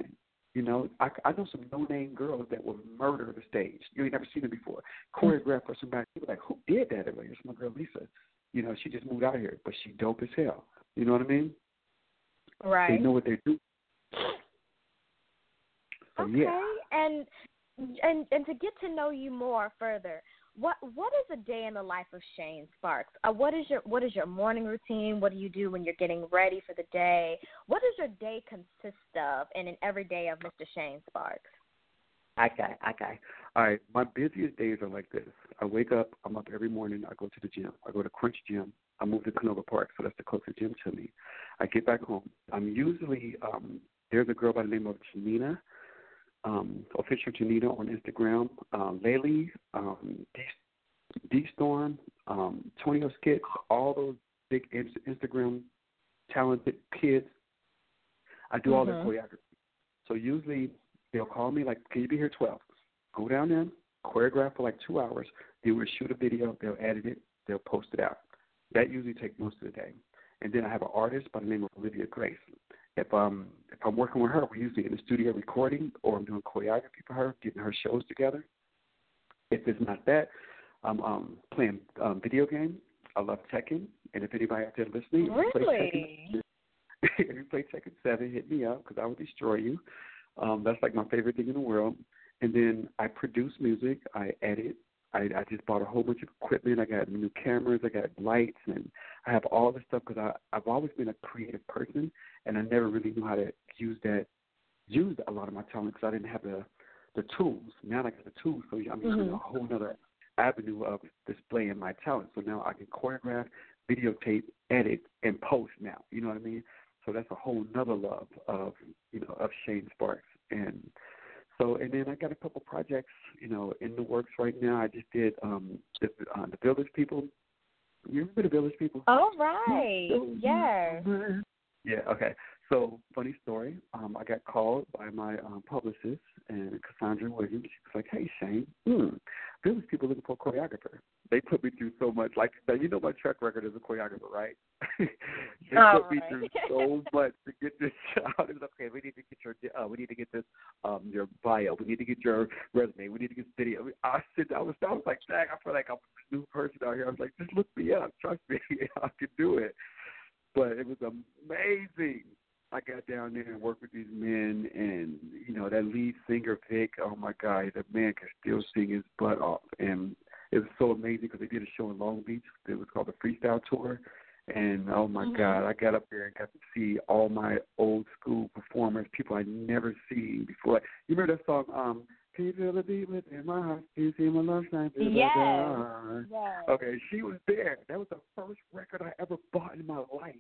You know, I, I know some no-name girls that will murder the stage. You ain't never seen them before. Choreographed for somebody. People like, who did that? Like, it's my girl Lisa. You know, she just moved out here, but she dope as hell. You know what I mean? Right. They know what they do. So, okay. yeah. And and and to get to know you more further, what what is a day in the life of Shane Sparks? Uh, what is your what is your morning routine? What do you do when you're getting ready for the day? What does your day consist of in an everyday of Mister Shane Sparks? Okay, okay. All right, my busiest days are like this. I wake up, I'm up every morning, I go to the gym. I go to Crunch Gym. I move to Canova Park, so that's the closest gym to me. I get back home. I'm usually, um, there's a girl by the name of Janina, um, official Janina on Instagram. Um, Laylee, um, D-Storm, um, Tonio Skits, all those big Instagram talented kids. I do all Mm-hmm. their choreography. So usually they'll call me like, can you be here at twelve? Go down there, choreograph for like two hours. They will shoot a video. They'll edit it. They'll post it out. That usually takes most of the day. And then I have an artist by the name of Olivia Grace. If, um, if I'm working with her, we're usually in the studio recording, or I'm doing choreography for her, getting her shows together. If it's not that, I'm um, playing um, video games. I love Tekken. And if anybody out there listening, really? if you play Tekken, if you play Tekken seven, hit me up because I will destroy you. Um, that's like my favorite thing in the world. And then I produce music. I edit. I, I just bought a whole bunch of equipment. I got new cameras. I got lights, and I have all this stuff because I've always been a creative person, and I never really knew how to use that, use a lot of my talent because I didn't have the the tools. Now I got the tools, so I'm Mm-hmm. in a whole other avenue of displaying my talent. So now I can choreograph, videotape, edit, and post now. You know what I mean? So that's a whole nother love of, you know, of Shane Sparks. And so, and then I got a couple projects, you know, in the works right now. I just did um, the, uh, the Village People. You remember the Village People? All right. Yes. Yeah, okay. So, funny story. Um, I got called by my um, publicist, and Cassandra Williams. She was like, hey, Shane, hmm, Village People looking for a choreographer. They put me through so much. Like, now, you know my track record as a choreographer, right? They All put me right. through so much to get this job. It was okay. We need to get your, uh, we need to get this, um, your bio. We need to get your resume. We need to get this video. I said, I was, I was like, dang, I feel like I'm a new person out here. I was like, just look me up. Trust me, I can do it. But it was amazing. I got down there and worked with these men, and, you know, that lead singer, Vic, oh, my God, the man can still sing his butt off. And it was so amazing because they did a show in Long Beach. It was called the Freestyle Tour. And, oh, my mm-hmm. God, I got up there and got to see all my old school performers, people I'd never seen before. You remember that song, um, Can You Feel the Beat Within My Heart? Can you see my love shine through yes. the dark? Yes. Okay, she was there. That was the first record I ever bought in my life.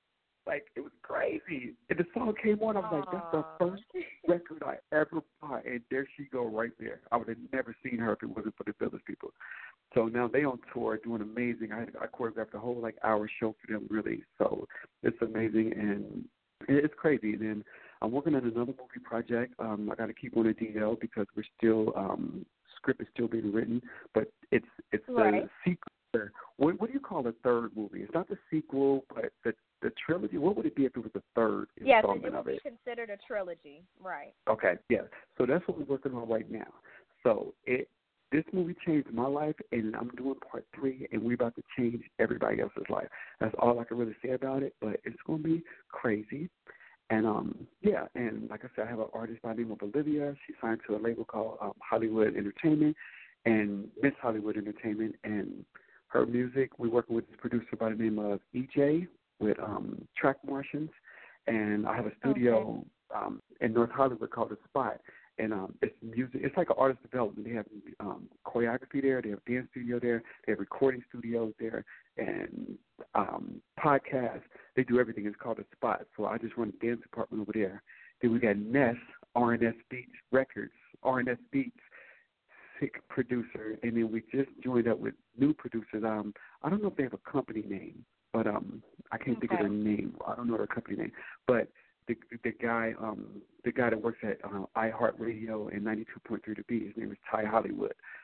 Like, it was crazy. And the song came on, I was like, that's the first record I ever bought. And there she go right there. I would have never seen her if it wasn't for the Village People. So now they on tour doing amazing. I, I choreographed a whole, like, hour show for them, really. So it's amazing, and it's crazy. And then I'm working on another movie project. Um, I got to keep on a D L because we're still, um, script is still being written, but it's it's right. the sequel. What, what do you call the third movie? It's not the sequel, but the the trilogy. What would it be if it was the third yes, installment it would of be it? considered a trilogy, right? Okay, yeah. So that's what we're working on right now. So it this movie changed my life, and I'm doing part three, and we're about to change everybody else's life. That's all I can really say about it, but it's going to be crazy. And, um, yeah, and like I said, I have an artist by the name of Olivia. She signed to a label called um, Hollywood Entertainment and Miss Hollywood Entertainment. And her music, we're working with this producer by the name of E J with um, Track Martians. And I have a studio okay. um, in North Hollywood called The Spot. And um, it's music. It's like an artist development. They have um, choreography there. They have dance studio there. They have recording studios there, and um, podcasts. They do everything. It's called The Spot. So I just run the dance department over there. Then we got Ness, R N S Beats Records, R N S Beats, sick producer. And then we just joined up with new producers. Um, I don't know if they have a company name, but um, I can't okay. think of their name. I don't know their company name, but. The, the guy, um, the guy that works at uh, iHeartRadio and ninety-two point three The Beat, his name is Ty Hollywood.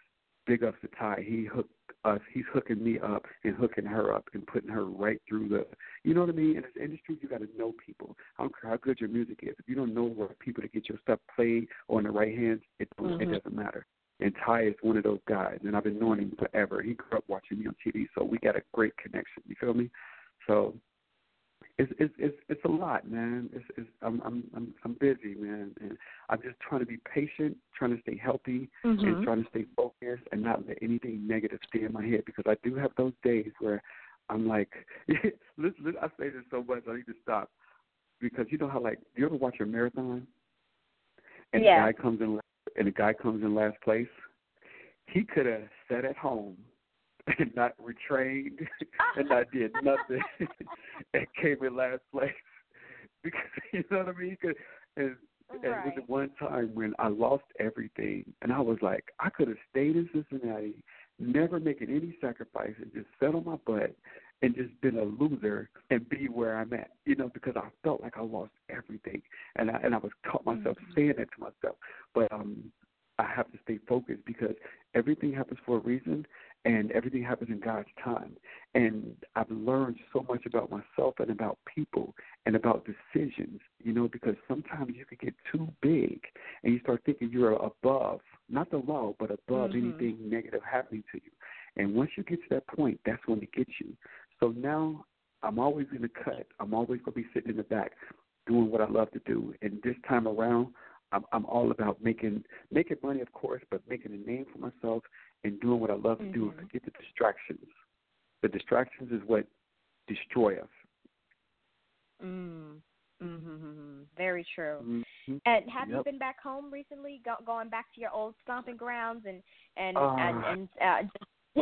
big ups to Ty. He hooked us. He's hooking me up and hooking her up and putting her right through the, you know what I mean? In this industry, you got to know people. I don't care how good your music is. If you don't know the right people to get your stuff played or in the right hands, it, mm-hmm. it doesn't matter. And Ty is one of those guys, and I've been knowing him forever. He grew up watching me on T V, so we got a great connection. You feel me? So it's it's it's, it's a lot, man. It's, it's I'm I'm I'm I'm busy, man, and I'm just trying to be patient, trying to stay healthy, mm-hmm. and trying to stay focused, and not let anything negative stay in my head, because I do have those days where I'm like, listen, listen, I say this so much, I need to stop, because you know how, like, you ever watch a marathon, and yeah. the guy comes in and the guy comes in last place? He could have sat at home and not retrained and not did nothing and came in last place, because you know what I mean? Cause, and, and right. it was one time when I lost everything, and I was like, I could have stayed in Cincinnati, never making any sacrifice, and just sat on my butt and just been a loser and be where I'm at, you know, because I felt like I lost everything, and I and I was caught myself mm-hmm. saying that to myself. But um, I have to stay focused, because everything happens for a reason, and everything happens in God's time. And I've learned so much about myself and about people and about decisions, you know, because sometimes you can get too big and you start thinking you're above, not the law, but above mm-hmm. anything negative happening to you. And once you get to that point, that's when it gets you. So now I'm always in the cut. I'm always going to be sitting in the back doing what I love to do. And this time around, I'm, I'm all about making making money, of course, but making a name for myself and doing what I love to mm-hmm. do and forget the distractions. The distractions is what destroy us. Mm. Mm-hmm. Very true. Mm-hmm. And have yep. you been back home recently, go, going back to your old stomping grounds and and uh, and, and uh,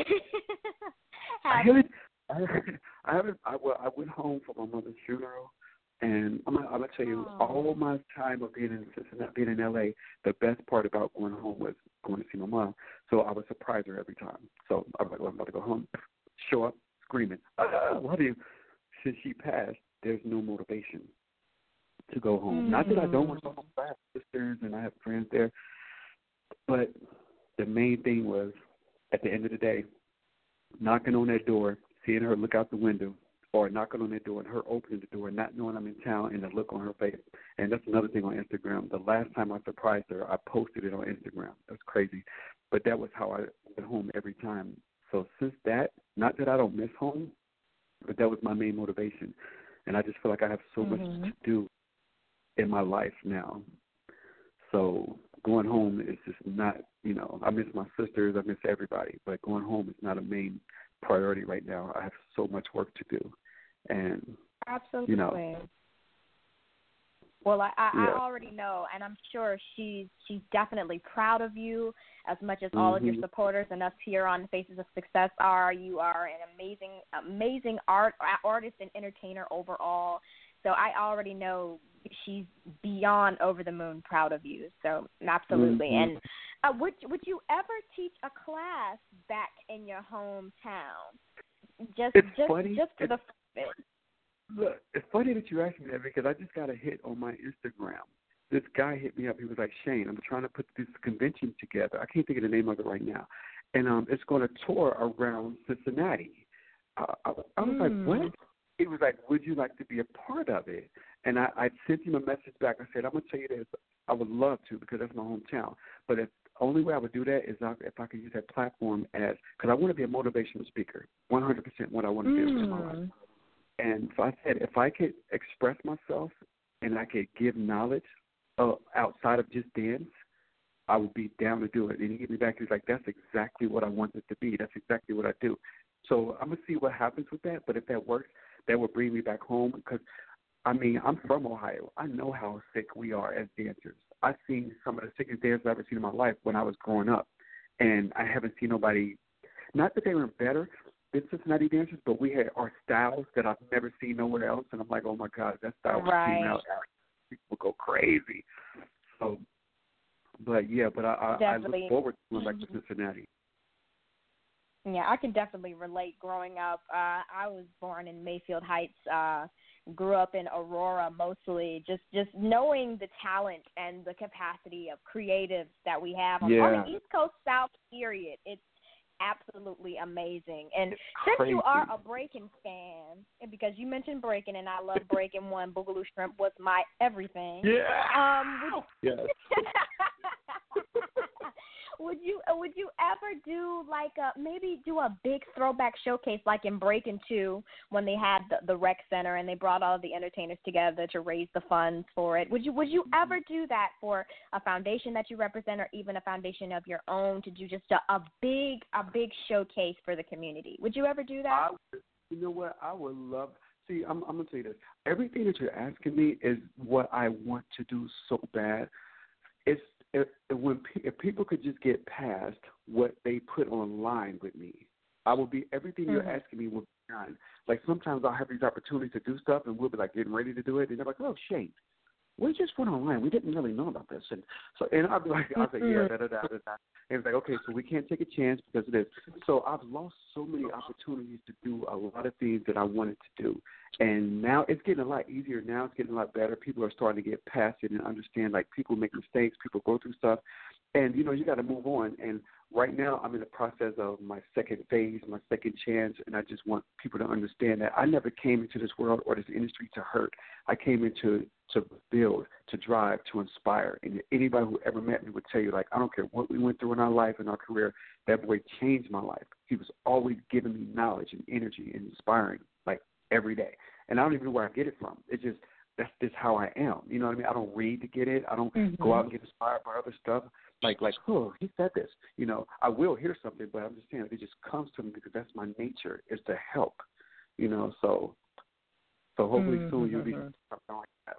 I haven't. I, I haven't. I, well, I went home for my mother's funeral. And I'm gonna, I'm gonna tell you, oh. all my time of being in Cincinnati, being in L A, the best part about going home was going to see my mom. So I would surprise her every time. So I'm like, well, I'm about to go home, show up, screaming, ah, love you. Since she passed, there's no motivation to go home. Mm. Not that I don't want to go home. I have sisters and I have friends there, but the main thing was, at the end of the day, knocking on that door, seeing her look out the window, or knocking on their door and her opening the door and not knowing I'm in town, and the look on her face. And that's another thing on Instagram. The last time I surprised her, I posted it on Instagram. That's crazy. But that was how I went home every time. So since that, not that I don't miss home, but that was my main motivation. And I just feel like I have so mm-hmm. much to do in my life now. So going home is just not, you know, I miss my sisters, I miss everybody, but going home is not a main priority right now. I have so much work to do. And, absolutely. You know, well, I, I, yeah. I already know, and I'm sure she's she's definitely proud of you as much as mm-hmm. all of your supporters and us here on Faces of Success are. You are an amazing, amazing art artist and entertainer overall. So I already know she's beyond over the moon proud of you. So absolutely. Mm-hmm. And uh, would would you ever teach a class back in your hometown? Just it's just funny. just for it's, the fun of it. Look, it's funny that you asked me that, because I just got a hit on my Instagram. This guy hit me up. He was like, Shane, I'm trying to put this convention together. I can't think of the name of it right now. And um, it's going to tour around Cincinnati. Uh, I, I was mm. like, what? He was like, would you like to be a part of it? And I, I sent him a message back. I said, I'm going to tell you this. I would love to, because that's my hometown. But if the only way I would do that is if I could use that platform as, because I want to be a motivational speaker, one hundred percent what I want to mm. do in my life. And so I said, if I could express myself and I could give knowledge uh, outside of just dance, I would be down to do it. And he hit me back. He's like, that's exactly what I want it to be. That's exactly what I do. So I'm going to see what happens with that. But if that works, that would bring me back home, because, I mean, I'm from Ohio. I know how sick we are as dancers. I've seen some of the sickest dancers I've ever seen in my life when I was growing up. And I haven't seen nobody, not that they were better than Cincinnati dancers, but we had our styles that I've never seen nowhere else. And I'm like, oh, my God, that style right. came out. People go crazy. So, but, yeah, but I, I, I look forward to going back to Cincinnati. Yeah, I can definitely relate. Growing up, uh, I was born in Mayfield Heights, uh, grew up in Aurora mostly, just just knowing the talent and the capacity of creatives that we have on, yeah. on the East Coast South period, it's absolutely amazing. And it's since crazy. you are a Breaking fan, and because you mentioned Breaking, and I love Breaking One, Boogaloo Shrimp was my everything. Yeah. Um, would yes. Would you uh, would you ever do like a maybe do a big throwback showcase like in Breaking Two when they had the, the rec center and they brought all the entertainers together to raise the funds for it? Would you would you ever do that for a foundation that you represent or even a foundation of your own to do just a, a big a big showcase for the community? Would you ever do that? I would, you know what? I would love. See, I'm, I'm gonna tell you this. Everything that you're asking me is what I want to do so bad. It's If, when if people could just get past what they put online with me, I will be everything mm-hmm. you're asking me will be done. Like sometimes I'll have these opportunities to do stuff, and we'll be like getting ready to do it, and they're like, "Oh, Shane, we just went online. We didn't really know about this." And so, and I'll be like, I'll say, "Yeah, da da da da da." And it's like, okay, so we can't take a chance because of this. So I've lost so many opportunities to do a lot of things that I wanted to do. And now it's getting a lot easier. Now it's getting a lot better. People are starting to get past it and understand, like, people make mistakes. People go through stuff. And, you know, you got to move on. And right now I'm in the process of my second phase, my second chance, and I just want people to understand that I never came into this world or this industry to hurt. I came into to build, to drive, to inspire. And anybody who ever met me would tell you, like, I don't care what we went through in our life and our career, that boy changed my life. He was always giving me knowledge and energy and inspiring, like, every day. And I don't even know where I get it from. It's just, that's just how I am. You know what I mean? I don't read to get it. I don't mm-hmm. go out and get inspired by other stuff. Like, like, oh, he said this. You know, I will hear something, but I'm just saying it just comes to me because that's my nature, is to help. You know, so so hopefully mm-hmm. soon you'll be something like that.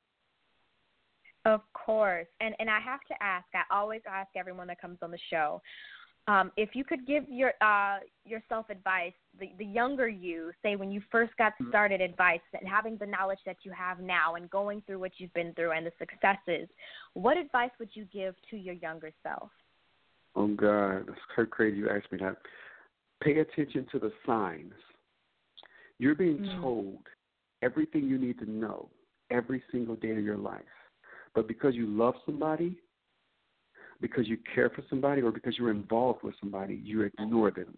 Of course. And and I have to ask, I always ask everyone that comes on the show, um, if you could give your uh, yourself advice, the, the younger you, say when you first got started, advice, and having the knowledge that you have now and going through what you've been through and the successes, what advice would you give to your younger self? Oh, God, that's so crazy you asked me that. Pay attention to the signs. You're being mm. told everything you need to know every single day of your life. But because you love somebody, because you care for somebody, or because you're involved with somebody, you ignore them.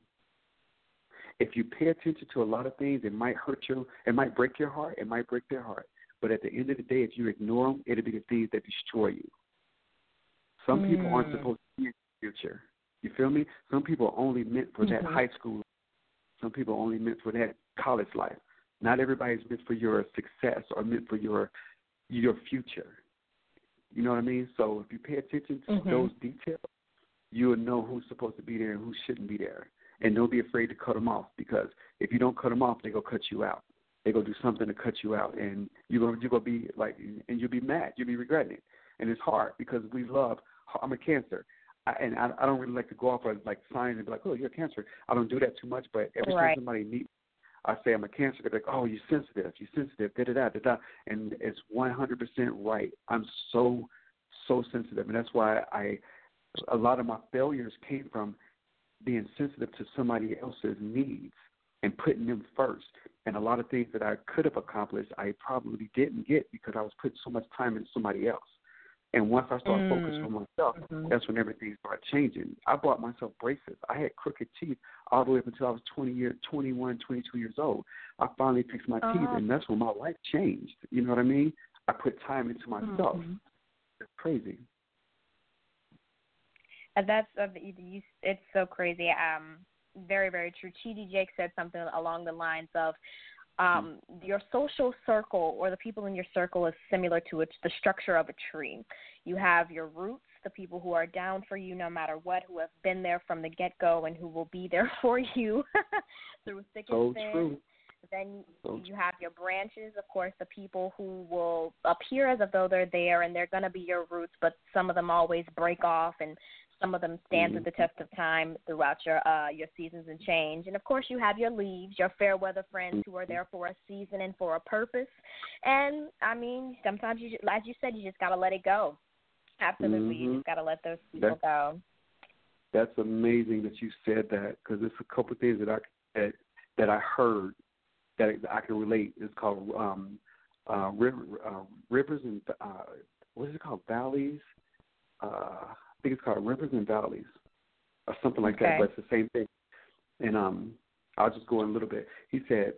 If you pay attention to a lot of things, it might hurt you. It might break your heart. It might break their heart. But at the end of the day, if you ignore them, it'll be the things that destroy you. Some mm. people aren't supposed to be in the future. You feel me? Some people are only meant for mm-hmm. that high school. Some people are only meant for that college life. Not everybody's meant for your success or meant for your your future. You know what I mean? So if you pay attention to mm-hmm. those details, you will know who's supposed to be there and who shouldn't be there. And don't be afraid to cut them off, because if you don't cut them off, they're going to cut you out. They're going to do something to cut you out, and you're going you're gonna to be like, and you'll be mad. You'll be regretting it. And it's hard because we love, I'm a Cancer. I, and I, I don't really like to go off of like signs and be like, oh, you're a Cancer. I don't do that too much, but every right. time somebody meets, I say I'm a Cancer. They're like, oh, you're sensitive. You're sensitive. Da da da da da. And it's one hundred percent right. I'm so so sensitive, and that's why I. A lot of my failures came from being sensitive to somebody else's needs and putting them first. And a lot of things that I could have accomplished, I probably didn't get because I was putting so much time into somebody else. And once I started mm. focusing on myself, mm-hmm. that's when everything started changing. I bought myself braces. I had crooked teeth all the way up until I was twenty years, twenty-one, twenty-two years old. I finally fixed my uh-huh. teeth, and that's when my life changed. You know what I mean? I put time into myself. Mm-hmm. It's crazy. And that's uh, you, it's so crazy. Um, very, very true. T D Jake said something along the lines of, um, your social circle or the people in your circle is similar to it's the structure of a tree. You have your roots, the people who are down for you no matter what, who have been there from the get-go and who will be there for you through thick and thin. So true. Then you have your branches, of course, the people who will appear as though they're there and they're going to be your roots, but some of them always break off and some of them stand mm-hmm. through the test of time throughout your uh, your seasons and change. And, of course, you have your leaves, your fair weather friends who are there for a season and for a purpose. And, I mean, sometimes, you, as you said, you just got to let it go. Absolutely. Mm-hmm. You just got to let those people that's, go. That's amazing that you said that, because there's a couple of things that I, that, that I heard that I can relate. It's called um, uh, river, uh, Rivers and uh, what is it called? Valleys. Uh, I think it's called Rivers and Valleys, or something like okay. that. But it's the same thing. And um, I'll just go in a little bit. He said,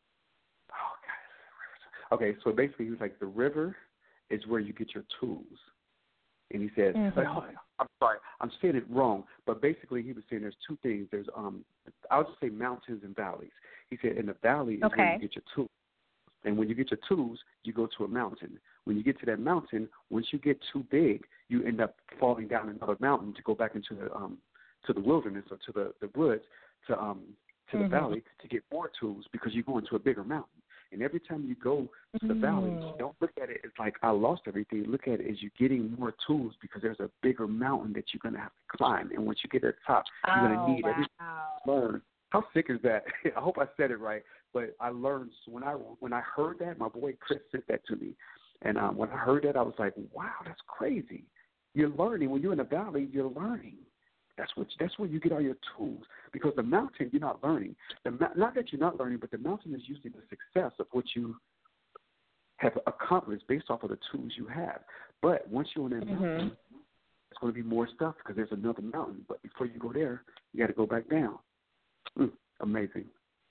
"Oh, God, okay." So basically, he was like, "The river is where you get your tools." And he said, mm-hmm. like, oh, I'm sorry, I'm saying it wrong, but basically he was saying there's two things. There's, um, I'll just say mountains and valleys. He said in the valley is okay. where you get your tools. And when you get your tools, you go to a mountain. When you get to that mountain, once you get too big, you end up falling down another mountain to go back into the um, to the wilderness or to the, the woods, to um, to mm-hmm. the valley to get more tools because you go into a bigger mountain. And every time you go to the valley, mm. don't look at it as like I lost everything. Look at it as you're getting more tools because there's a bigger mountain that you're going to have to climb. And once you get at the top, you're oh, going to need wow. everything to learn. How sick is that? I hope I said it right. But I learned so when I when I heard that, my boy Chris said that to me. And um, when I heard that, I was like, wow, that's crazy. You're learning. When you're in the valley, you're learning. That's what. That's where you get all your tools. Because the mountain, you're not learning. The, not that you're not learning, but the mountain is usually the success of what you have accomplished based off of the tools you have. But once you're in that mm-hmm. mountain, it's going to be more stuff because there's another mountain. But before you go there, you got to go back down. Mm, amazing.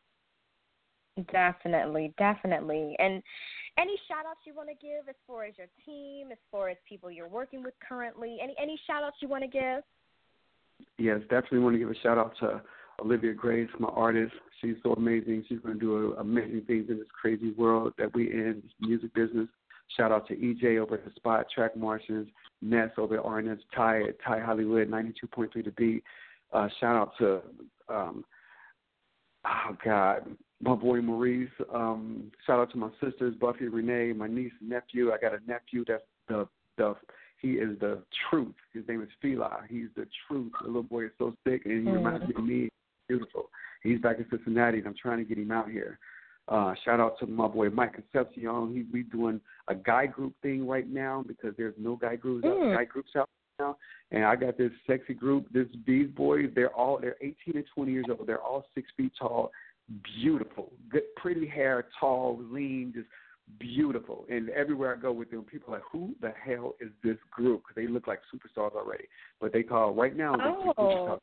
Definitely, definitely. And any shout-outs you want to give as far as your team, as far as people you're working with currently? Any any shout-outs you want to give? Yes, definitely want to give a shout-out to Olivia Grace, my artist. She's so amazing. She's going to do amazing things in this crazy world that we in, this music business. Shout-out to E J over at The Spot, Track Martians, Ness over at R N S, Ty at Ty Hollywood, ninety-two point three The Beat. Uh, shout-out to, um, oh, God, my boy Maurice. Um, shout-out to my sisters, Buffy, Renee, my niece, nephew. I got a nephew that's the the he is the truth. His name is Fila. He's the truth. The little boy is so sick, and he mm. reminds me of me. Beautiful. He's back in Cincinnati, and I'm trying to get him out here. Uh, shout out to my boy Mike Concepcion. He we doing a guy group thing right now because there's no guy groups mm. out, guy groups out now. And I got this sexy group. This these boys, they're all they're eighteen and twenty years old. They're all six feet tall, beautiful, good, pretty hair, tall, lean, just beautiful. And everywhere I go with them, people are like, who the hell is this group? Because they look like superstars already. But they call right now. Oh.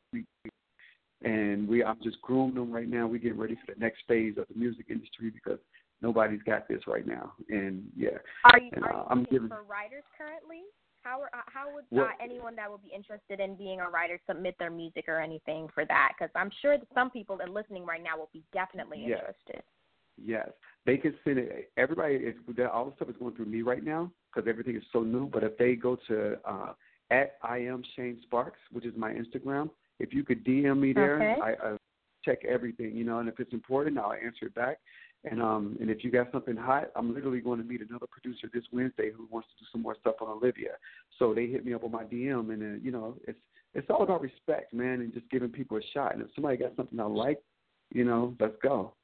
And we, I'm just grooming them right now. We're getting ready for the next phase of the music industry because nobody's got this right now. And yeah, are you, and, are uh, you I'm looking giving, for writers currently? How are, how would well, uh, anyone that would be interested in being a writer submit their music or anything for that? Because I'm sure that some people that are listening right now will be definitely yes. interested. Yes, they can send it. Everybody is all the stuff is going through me right now because everything is so new. But if they go to uh, at I am Shane Sparks, which is my Instagram, if you could D M me there, okay. I, I check everything, you know. And if it's important, I'll answer it back. And um, and if you got something hot, I'm literally going to meet another producer this Wednesday who wants to do some more stuff on Olivia. So they hit me up on my D M, and then you know, it's it's all about respect, man, and just giving people a shot. And if somebody got something I like, you know, let's go.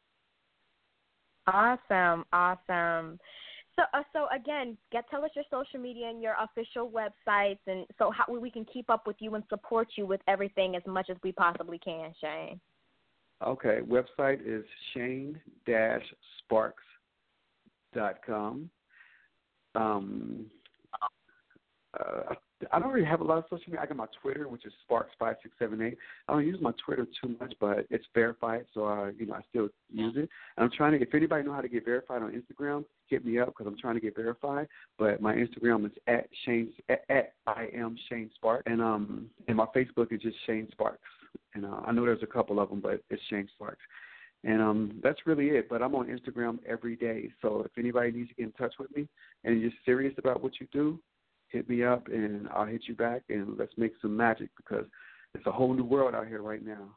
Awesome, awesome. So, uh, so again, get tell us your social media and your official websites, and so how we can keep up with you and support you with everything as much as we possibly can, Shane. Okay, website is shane dash sparks dot com. Um, uh, I don't really have a lot of social media. I got my Twitter, which is Sparks five six seven eight. I don't use my Twitter too much, but it's verified, so I, you know, I still use it. And I'm trying to. If anybody know how to get verified on Instagram, hit me up because I'm trying to get verified. But my Instagram is at Shane at, at I am Shane Sparks, and um, and my Facebook is just Shane Sparks. And uh, I know there's a couple of them, but it's Shane Sparks. And um, that's really it. But I'm on Instagram every day, so if anybody needs to get in touch with me and you're serious about what you do, hit me up, and I'll hit you back, and let's make some magic because it's a whole new world out here right now.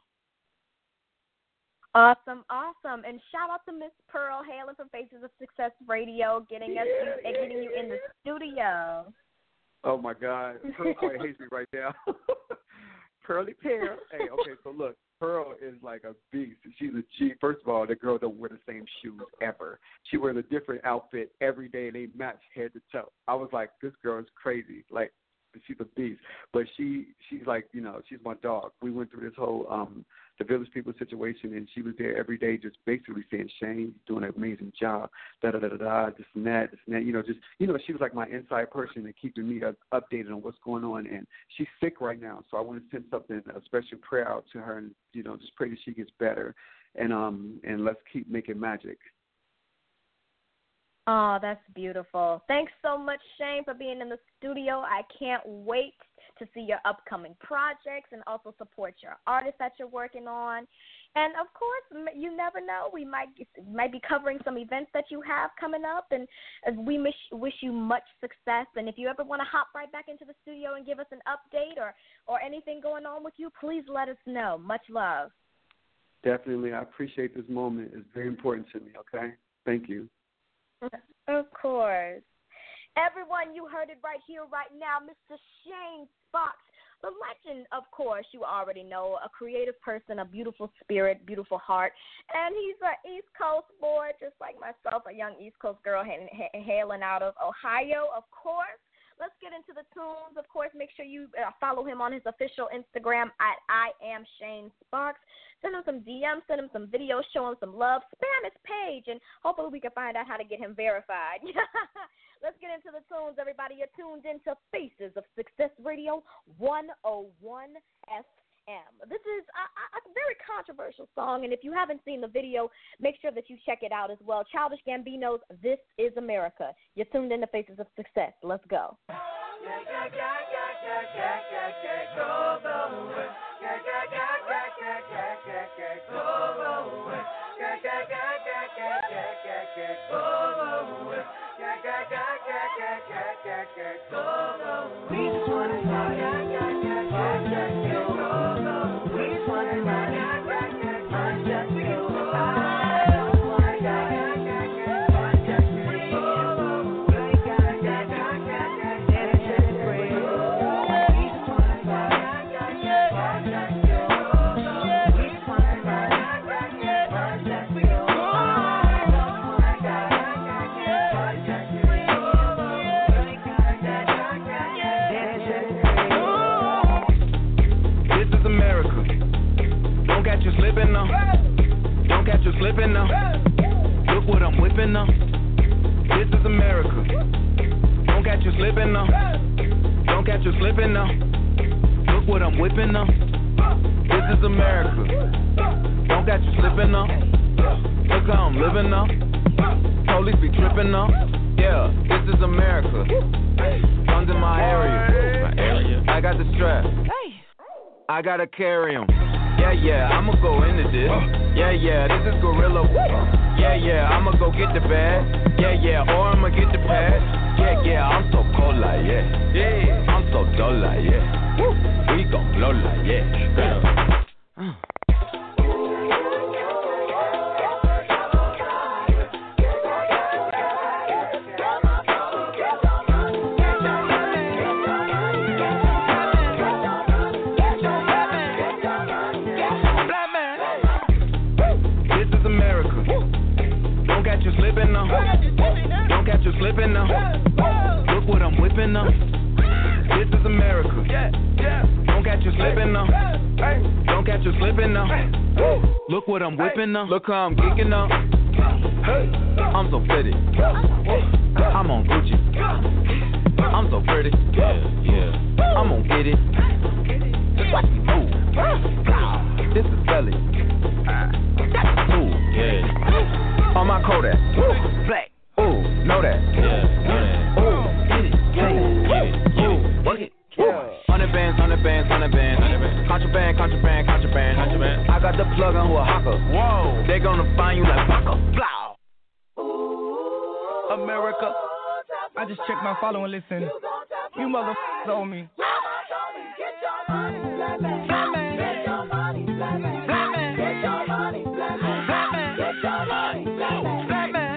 Awesome, awesome. And shout out to Miss Pearl, hailing from Faces of Success Radio, getting yeah, us yeah, getting you in the studio. Oh, my God. Pearl quite hates me right now. Pearly Pearl. Hey, okay, so look, Pearl is like a beast. She's a G. First of all, the girl don't wear the same shoes ever. She wears a different outfit every day, and they match head to toe. I was like, this girl is crazy. Like, she's a beast. But she she's like, you know, she's my dog. We went through this whole um the Village People situation, and she was there every day, just basically saying, Shane, you're doing an amazing job. Da da da da da. This and that, this and that. You know, just you know, she was like my inside person and keeping me uh, updated on what's going on. And she's sick right now, so I want to send something, a special prayer out to her, and you know, just pray that she gets better. And um and let's keep making magic. Oh, that's beautiful. Thanks so much, Shane, for being in the studio. I can't wait to see your upcoming projects and also support your artists that you're working on. And, of course, you never know. We might might be covering some events that you have coming up, and we wish, wish you much success. And if you ever want to hop right back into the studio and give us an update or, or anything going on with you, please let us know. Much love. Definitely. I appreciate this moment. It's very important to me, okay? Thank you. Of course. Everyone, you heard it right here, right now. Mister Shane Sparks, the legend, of course, you already know, a creative person, a beautiful spirit, beautiful heart. And he's an East Coast boy, just like myself, a young East Coast girl hailing out of Ohio, of course. Let's get into the tunes. Of course, make sure you uh, follow him on his official Instagram at I am Shane Sparks. Send him some D Ms, send him some videos, show him some love. Spam his page, and hopefully we can find out how to get him verified. Let's get into the tunes, everybody. You're tuned into Faces of Success Radio one oh one F M. This is a, a very controversial song, and if you haven't seen the video, make sure that you check it out as well. Childish Gambino's This Is America. You're tuned into Faces of Success. Let's go. Slipping now, don't catch you slipping now. Look what I'm whipping now. This is America. Don't catch you slipping now. Don't catch you slipping now. Look what I'm whipping now. This is America. Don't catch you slipping now. Look how I'm living now. Police be tripping now. Yeah, this is America. Guns in my area. My area. I got the strap. I gotta carry 'em. Yeah, yeah, I'ma go into this. Yeah, yeah, this is Gorilla. Yeah, yeah, I'ma go get the bag. Yeah, yeah, or I'ma get the pad. Yeah, yeah, I'm so cold like, yeah. Yeah, I'm so dull like, yeah. We gon' blow like, yeah. Uh. Don't catch you slipping now. Look what I'm whipping now. This is America. Don't catch you slipping now. Don't catch you slipping now. Look what I'm whipping now. Look how I'm geeking now. I'm so pretty. I'm on Gucci. I'm so pretty. Yeah, yeah. I'm gonna get it. Just watch me move. This is belly. Ooh, yeah. On my Kodak. Black. Ooh, know that. Yeah, know that. Ooh, get it, get it, get it, get it, work it. Hundred bands, hundred bands, hundred bands. Contraband, contraband, contraband, contraband. I got the plug on who a hawker. Whoa, they gonna find you like Paco. Blow. Ooh, America. I just checked my follow and listen. You motherfuckers owe me. Get your money, black man. Black man. Get your money, black man. Black man. Get your money, black man. Black man. Get your money, black man. Black man.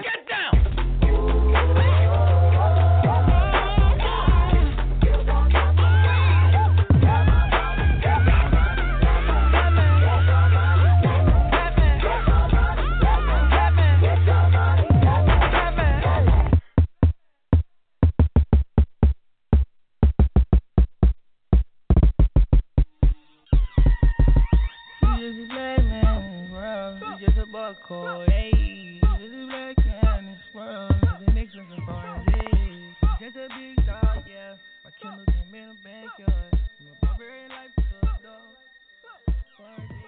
hardcore, ayy. This is black cat in this world, living expensive foreign days. Just a big dog, yeah. My killer came in the backyard. My barbarian life is a dog. Foreign days.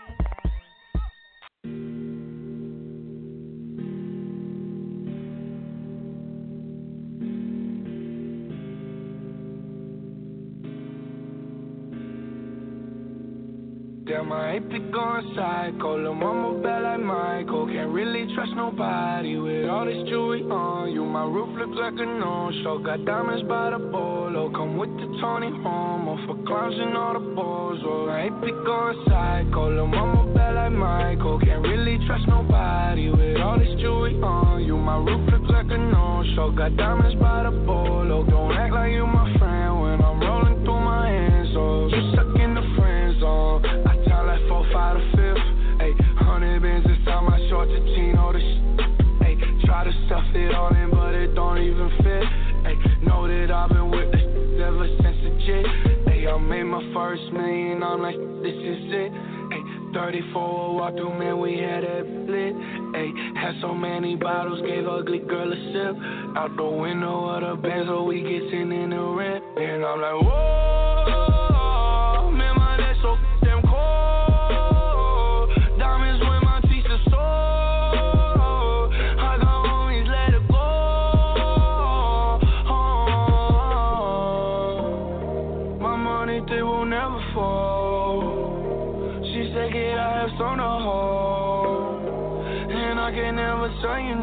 Damn, I ain't pick going psycho. Lil' mama bad like Michael. Can't really trust nobody with all this jewelry on you. My roof looks like a no-show. Got diamonds by the bolo. Come with the Tony Homo for clowns and all the balls. Oh, I ain't pick going psycho. Lil' mama bad like Michael. Can't really trust nobody with all this jewelry on you. My roof looks like a no-show. Got diamonds by the bolo. Don't act like you my friend when I'm rolling through my hands. Oh, you suck in the friend zone. Like four, five, to fifth. Ayy, hundred bins inside my shorts, a chino, the sh- Ayy, try to stuff it all in, but it don't even fit. Ayy, know that I've been with this ever since the jit. Ayy, I made my first million, I'm like, this is it. Ayy, thirty-four walk through, man, we had that lit. Ayy, had so many bottles, gave ugly girl a sip. Out the window of the Benz, so we get sitting in the rent. And I'm like, whoa, man, my neck so damn cold. On the whole, and I can never say you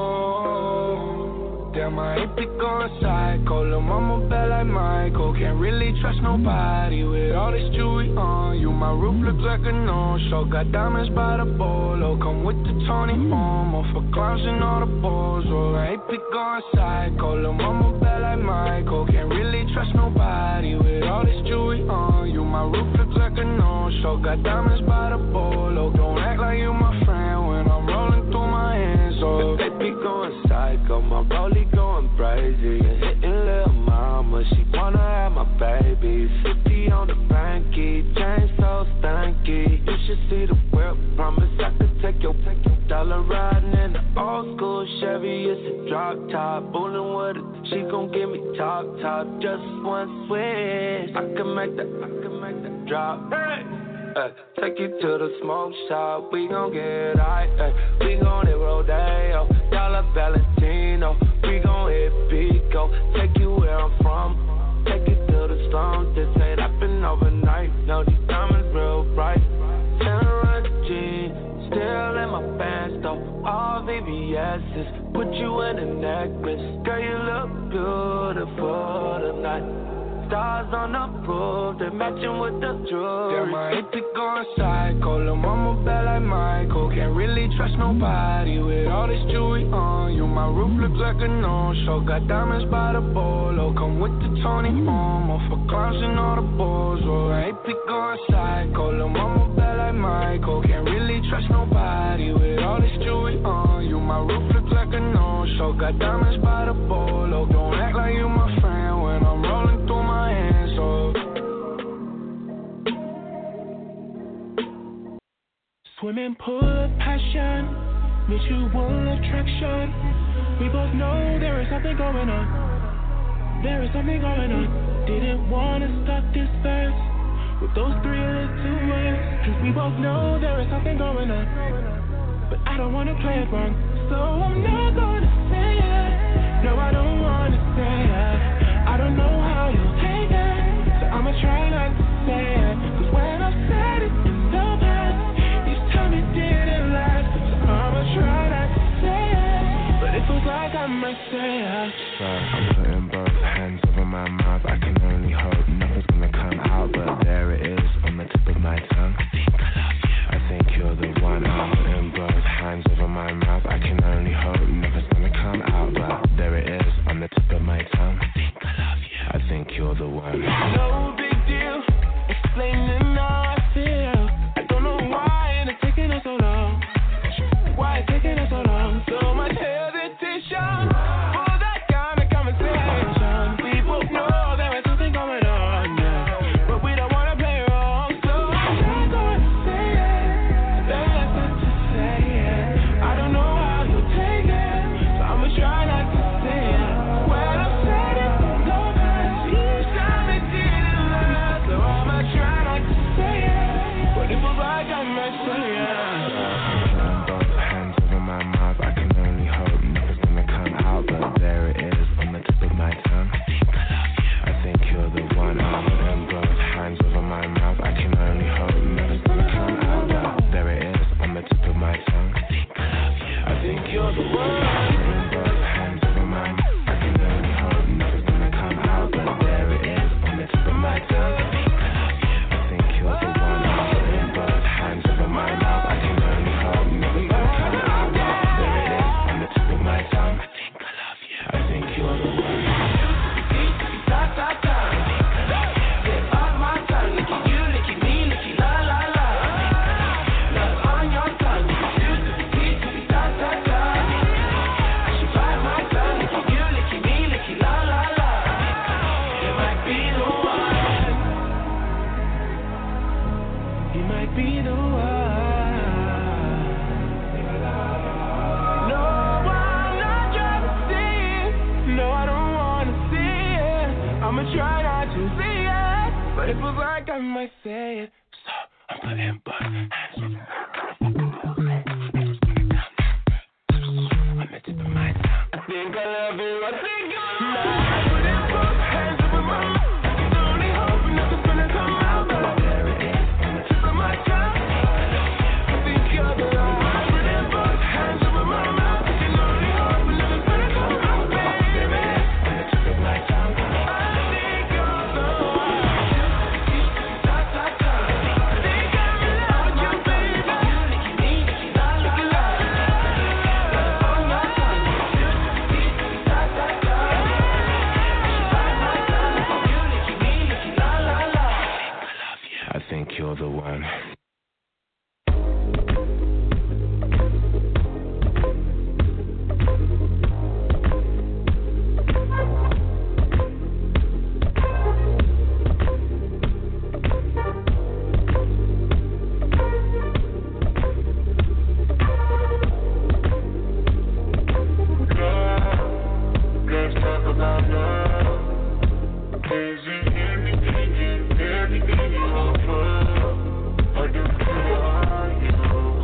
no. Damn, I ain't pick on psycho. Lil' mama bad like Michael. Can't really trust nobody with all this jewelry on you. My roof looks like a no-show. Got diamonds by the bolo. Come with the Tony Homo for clowns and all the balls. Oh, I ain't pick on psycho. Lil' mama bad like Michael. Can't really trust nobody with all this jewelry on you. My roof looks like a no-show. Got diamonds by the bolo. Don't act like you my friend when I'm rolling through my hands. Oh, they be going psycho. My rollie going crazy. And hitting little mama. She wanna have my baby. fifty on the banky. Chain so stanky. You should see the whip. Promise I could take your, take your dollar riding in the old school Chevy. It's a drop top. Bullin' with it. She gon' give me top, top. Just one switch. I can make that, I can make that drop. Hey! Uh, take you to the smoke shop, we gon' get high, uh, we gon' hit Rodeo, Dollar Valentino, we gon' hit Pico, take you where I'm from, take you to the slums, this ain't happen overnight, no, these diamonds real bright, Sarah G, still in my pants though, all V V S's, put you in a necklace, girl you look beautiful tonight. Stars on the roof, they matching with the jewelry. Damn, I ain't pick going psycho. Lil' mama bad like Michael. Can't really trust nobody with all this jewelry on you. My roof looks like a no-show. Got diamonds by the bolo. Come with the Tony Homo for clowns and all the balls. Oh, I ain't pick going psycho. Lil' mama bad like Michael. Can't really trust nobody with all this jewelry on you. My roof looks like a no-show. Got diamonds by the bolo. Don't act like you my friend when I'm rolling through my hands, oh. Swimming pool of passion, mutual attraction. We both know there is something going on. There is something going on. Didn't wanna start this verse with those three little words, cause we both know there is something going on. But I don't wanna play it wrong, so I'm not gonna say it. No, I don't wanna say it. I don't know how you'll take it, so I'ma try not to say it. Cause when I've said it in the past, each time it didn't last. So I'ma try not to say it, but it feels like I might say it. So I'm putting both hands over my mouth. I can only hope nothing's gonna come out, but there it is on the tip of my tongue. I think I love you. I think you're the one. I'm putting both hands over my mouth. I can only hope nothing's gonna come out, but there it is might be the one. No, I'm not trying to see it. No, I don't wanna see it. I'ma try not to see it, but it feels like I might say it. So I'm putting both hands on my I'm the tip of my tongue. I think I love you. I think I love you. I put in both hands over my mouth. I can only hope nothing's gonna come out, but there it is on the tip of my tongue. I think you're the one. I put in both hands over my mouth. I can only hope nothing's gonna come out, baby. On the tip of my tongue. I think you're the one. Ta ta ta. I think I'm in love with you, baby. La la la. I think you're the one. Let's talk about love. Is it anything, everything you offer? I do feel on you.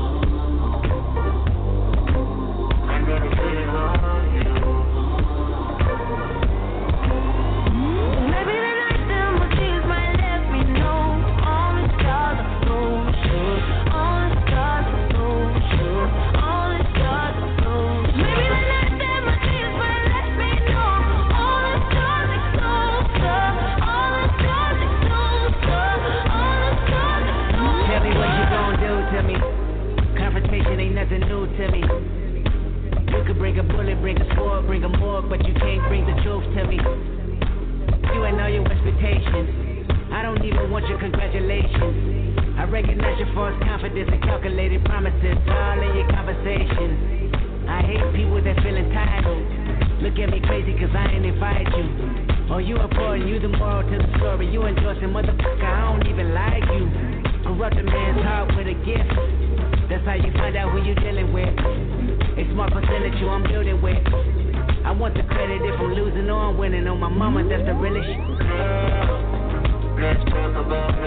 I never feel on you. Maybe the night them routines might let me know. All the stars are so sure. All the stars are so sure. All the stars are so sure. Maybe the night them routines might let me know. All the stars are so sure. All the stars are so sure. All the stars are so sure. Tell me what you gon' do to me. Confrontation ain't nothing new to me. You could bring a bullet, bring a sword, bring a morgue, but you can't bring the truth to me. You ain't all your expectations. I don't even want your congratulations. I recognize your false confidence and calculated promises all in your conversation. I hate people that feel entitled. Look at me crazy cause I ain't invite you. Oh, you important, you the moral to the story. You endorsing, motherfucker, I don't even like you. Corrupt a man's heart with a gift. That's how you find out who you dealing with. A smart percentage you I'm building with. I want the credit if I'm losing or I'm winning. On my mama, that's the realest shit. Let's talk about